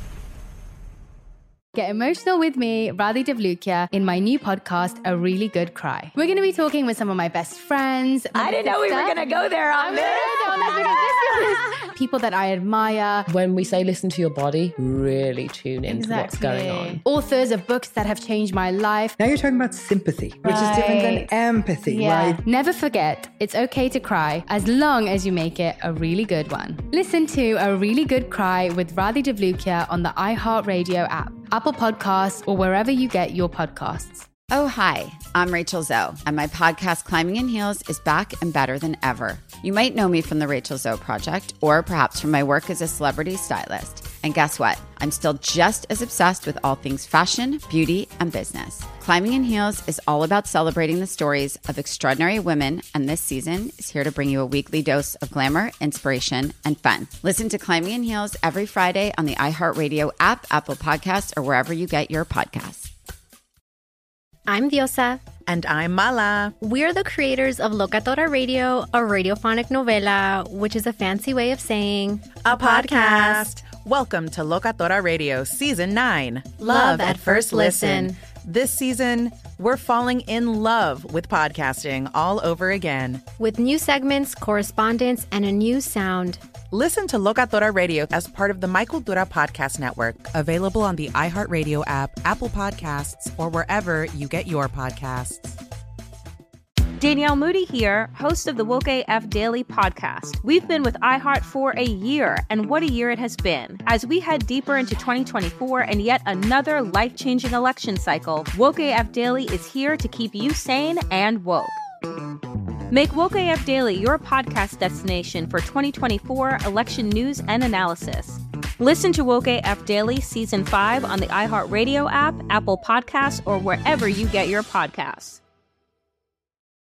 Get emotional with me, Radhi Devlukia, in my new podcast, A Really Good Cry. We're going to be talking with some of my best friends. I didn't know we were going to go there on this. People that I admire. When we say listen to your body, really tune into Exactly. what's going on. Authors of books that have changed my life. Now you're talking about sympathy, which Right. is different than empathy, Yeah. right? Never forget, it's okay to cry as long as you make it a really good one. Listen to A Really Good Cry with Radhi Devlukia on the iHeartRadio app, Apple Podcasts, or wherever you get your podcasts. Oh, hi, I'm Rachel Zoe, and my podcast, Climbing in Heels, is back and better than ever. You might know me from the Rachel Zoe Project, or perhaps from my work as a celebrity stylist. And guess what? I'm still just as obsessed with all things fashion, beauty, and business. Climbing in Heels is all about celebrating the stories of extraordinary women, and this season is here to bring you a weekly dose of glamour, inspiration, and fun. Listen to Climbing in Heels every Friday on the iHeartRadio app, Apple Podcasts, or wherever you get your podcasts. I'm Diosa. And I'm Mala. We're the creators of Locatora Radio, a radiophonic novela, which is a fancy way of saying a podcast. Welcome to Locatora Radio Season nine. Love at First Listen. This season, we're falling in love with podcasting all over again. With new segments, correspondence, and a new sound. Listen to Locatora Radio as part of the My Cultura Podcast Network, available on the iHeartRadio app, Apple Podcasts, or wherever you get your podcasts. Danielle Moody here, host of the Woke A F Daily podcast. We've been with iHeart for a year, and what a year it has been. As we head deeper into twenty twenty-four and yet another life-changing election cycle, Woke A F Daily is here to keep you sane and woke. Make Woke A F Daily your podcast destination for twenty twenty-four election news and analysis. Listen to Woke A F Daily Season five on the iHeartRadio app, Apple Podcasts, or wherever you get your podcasts.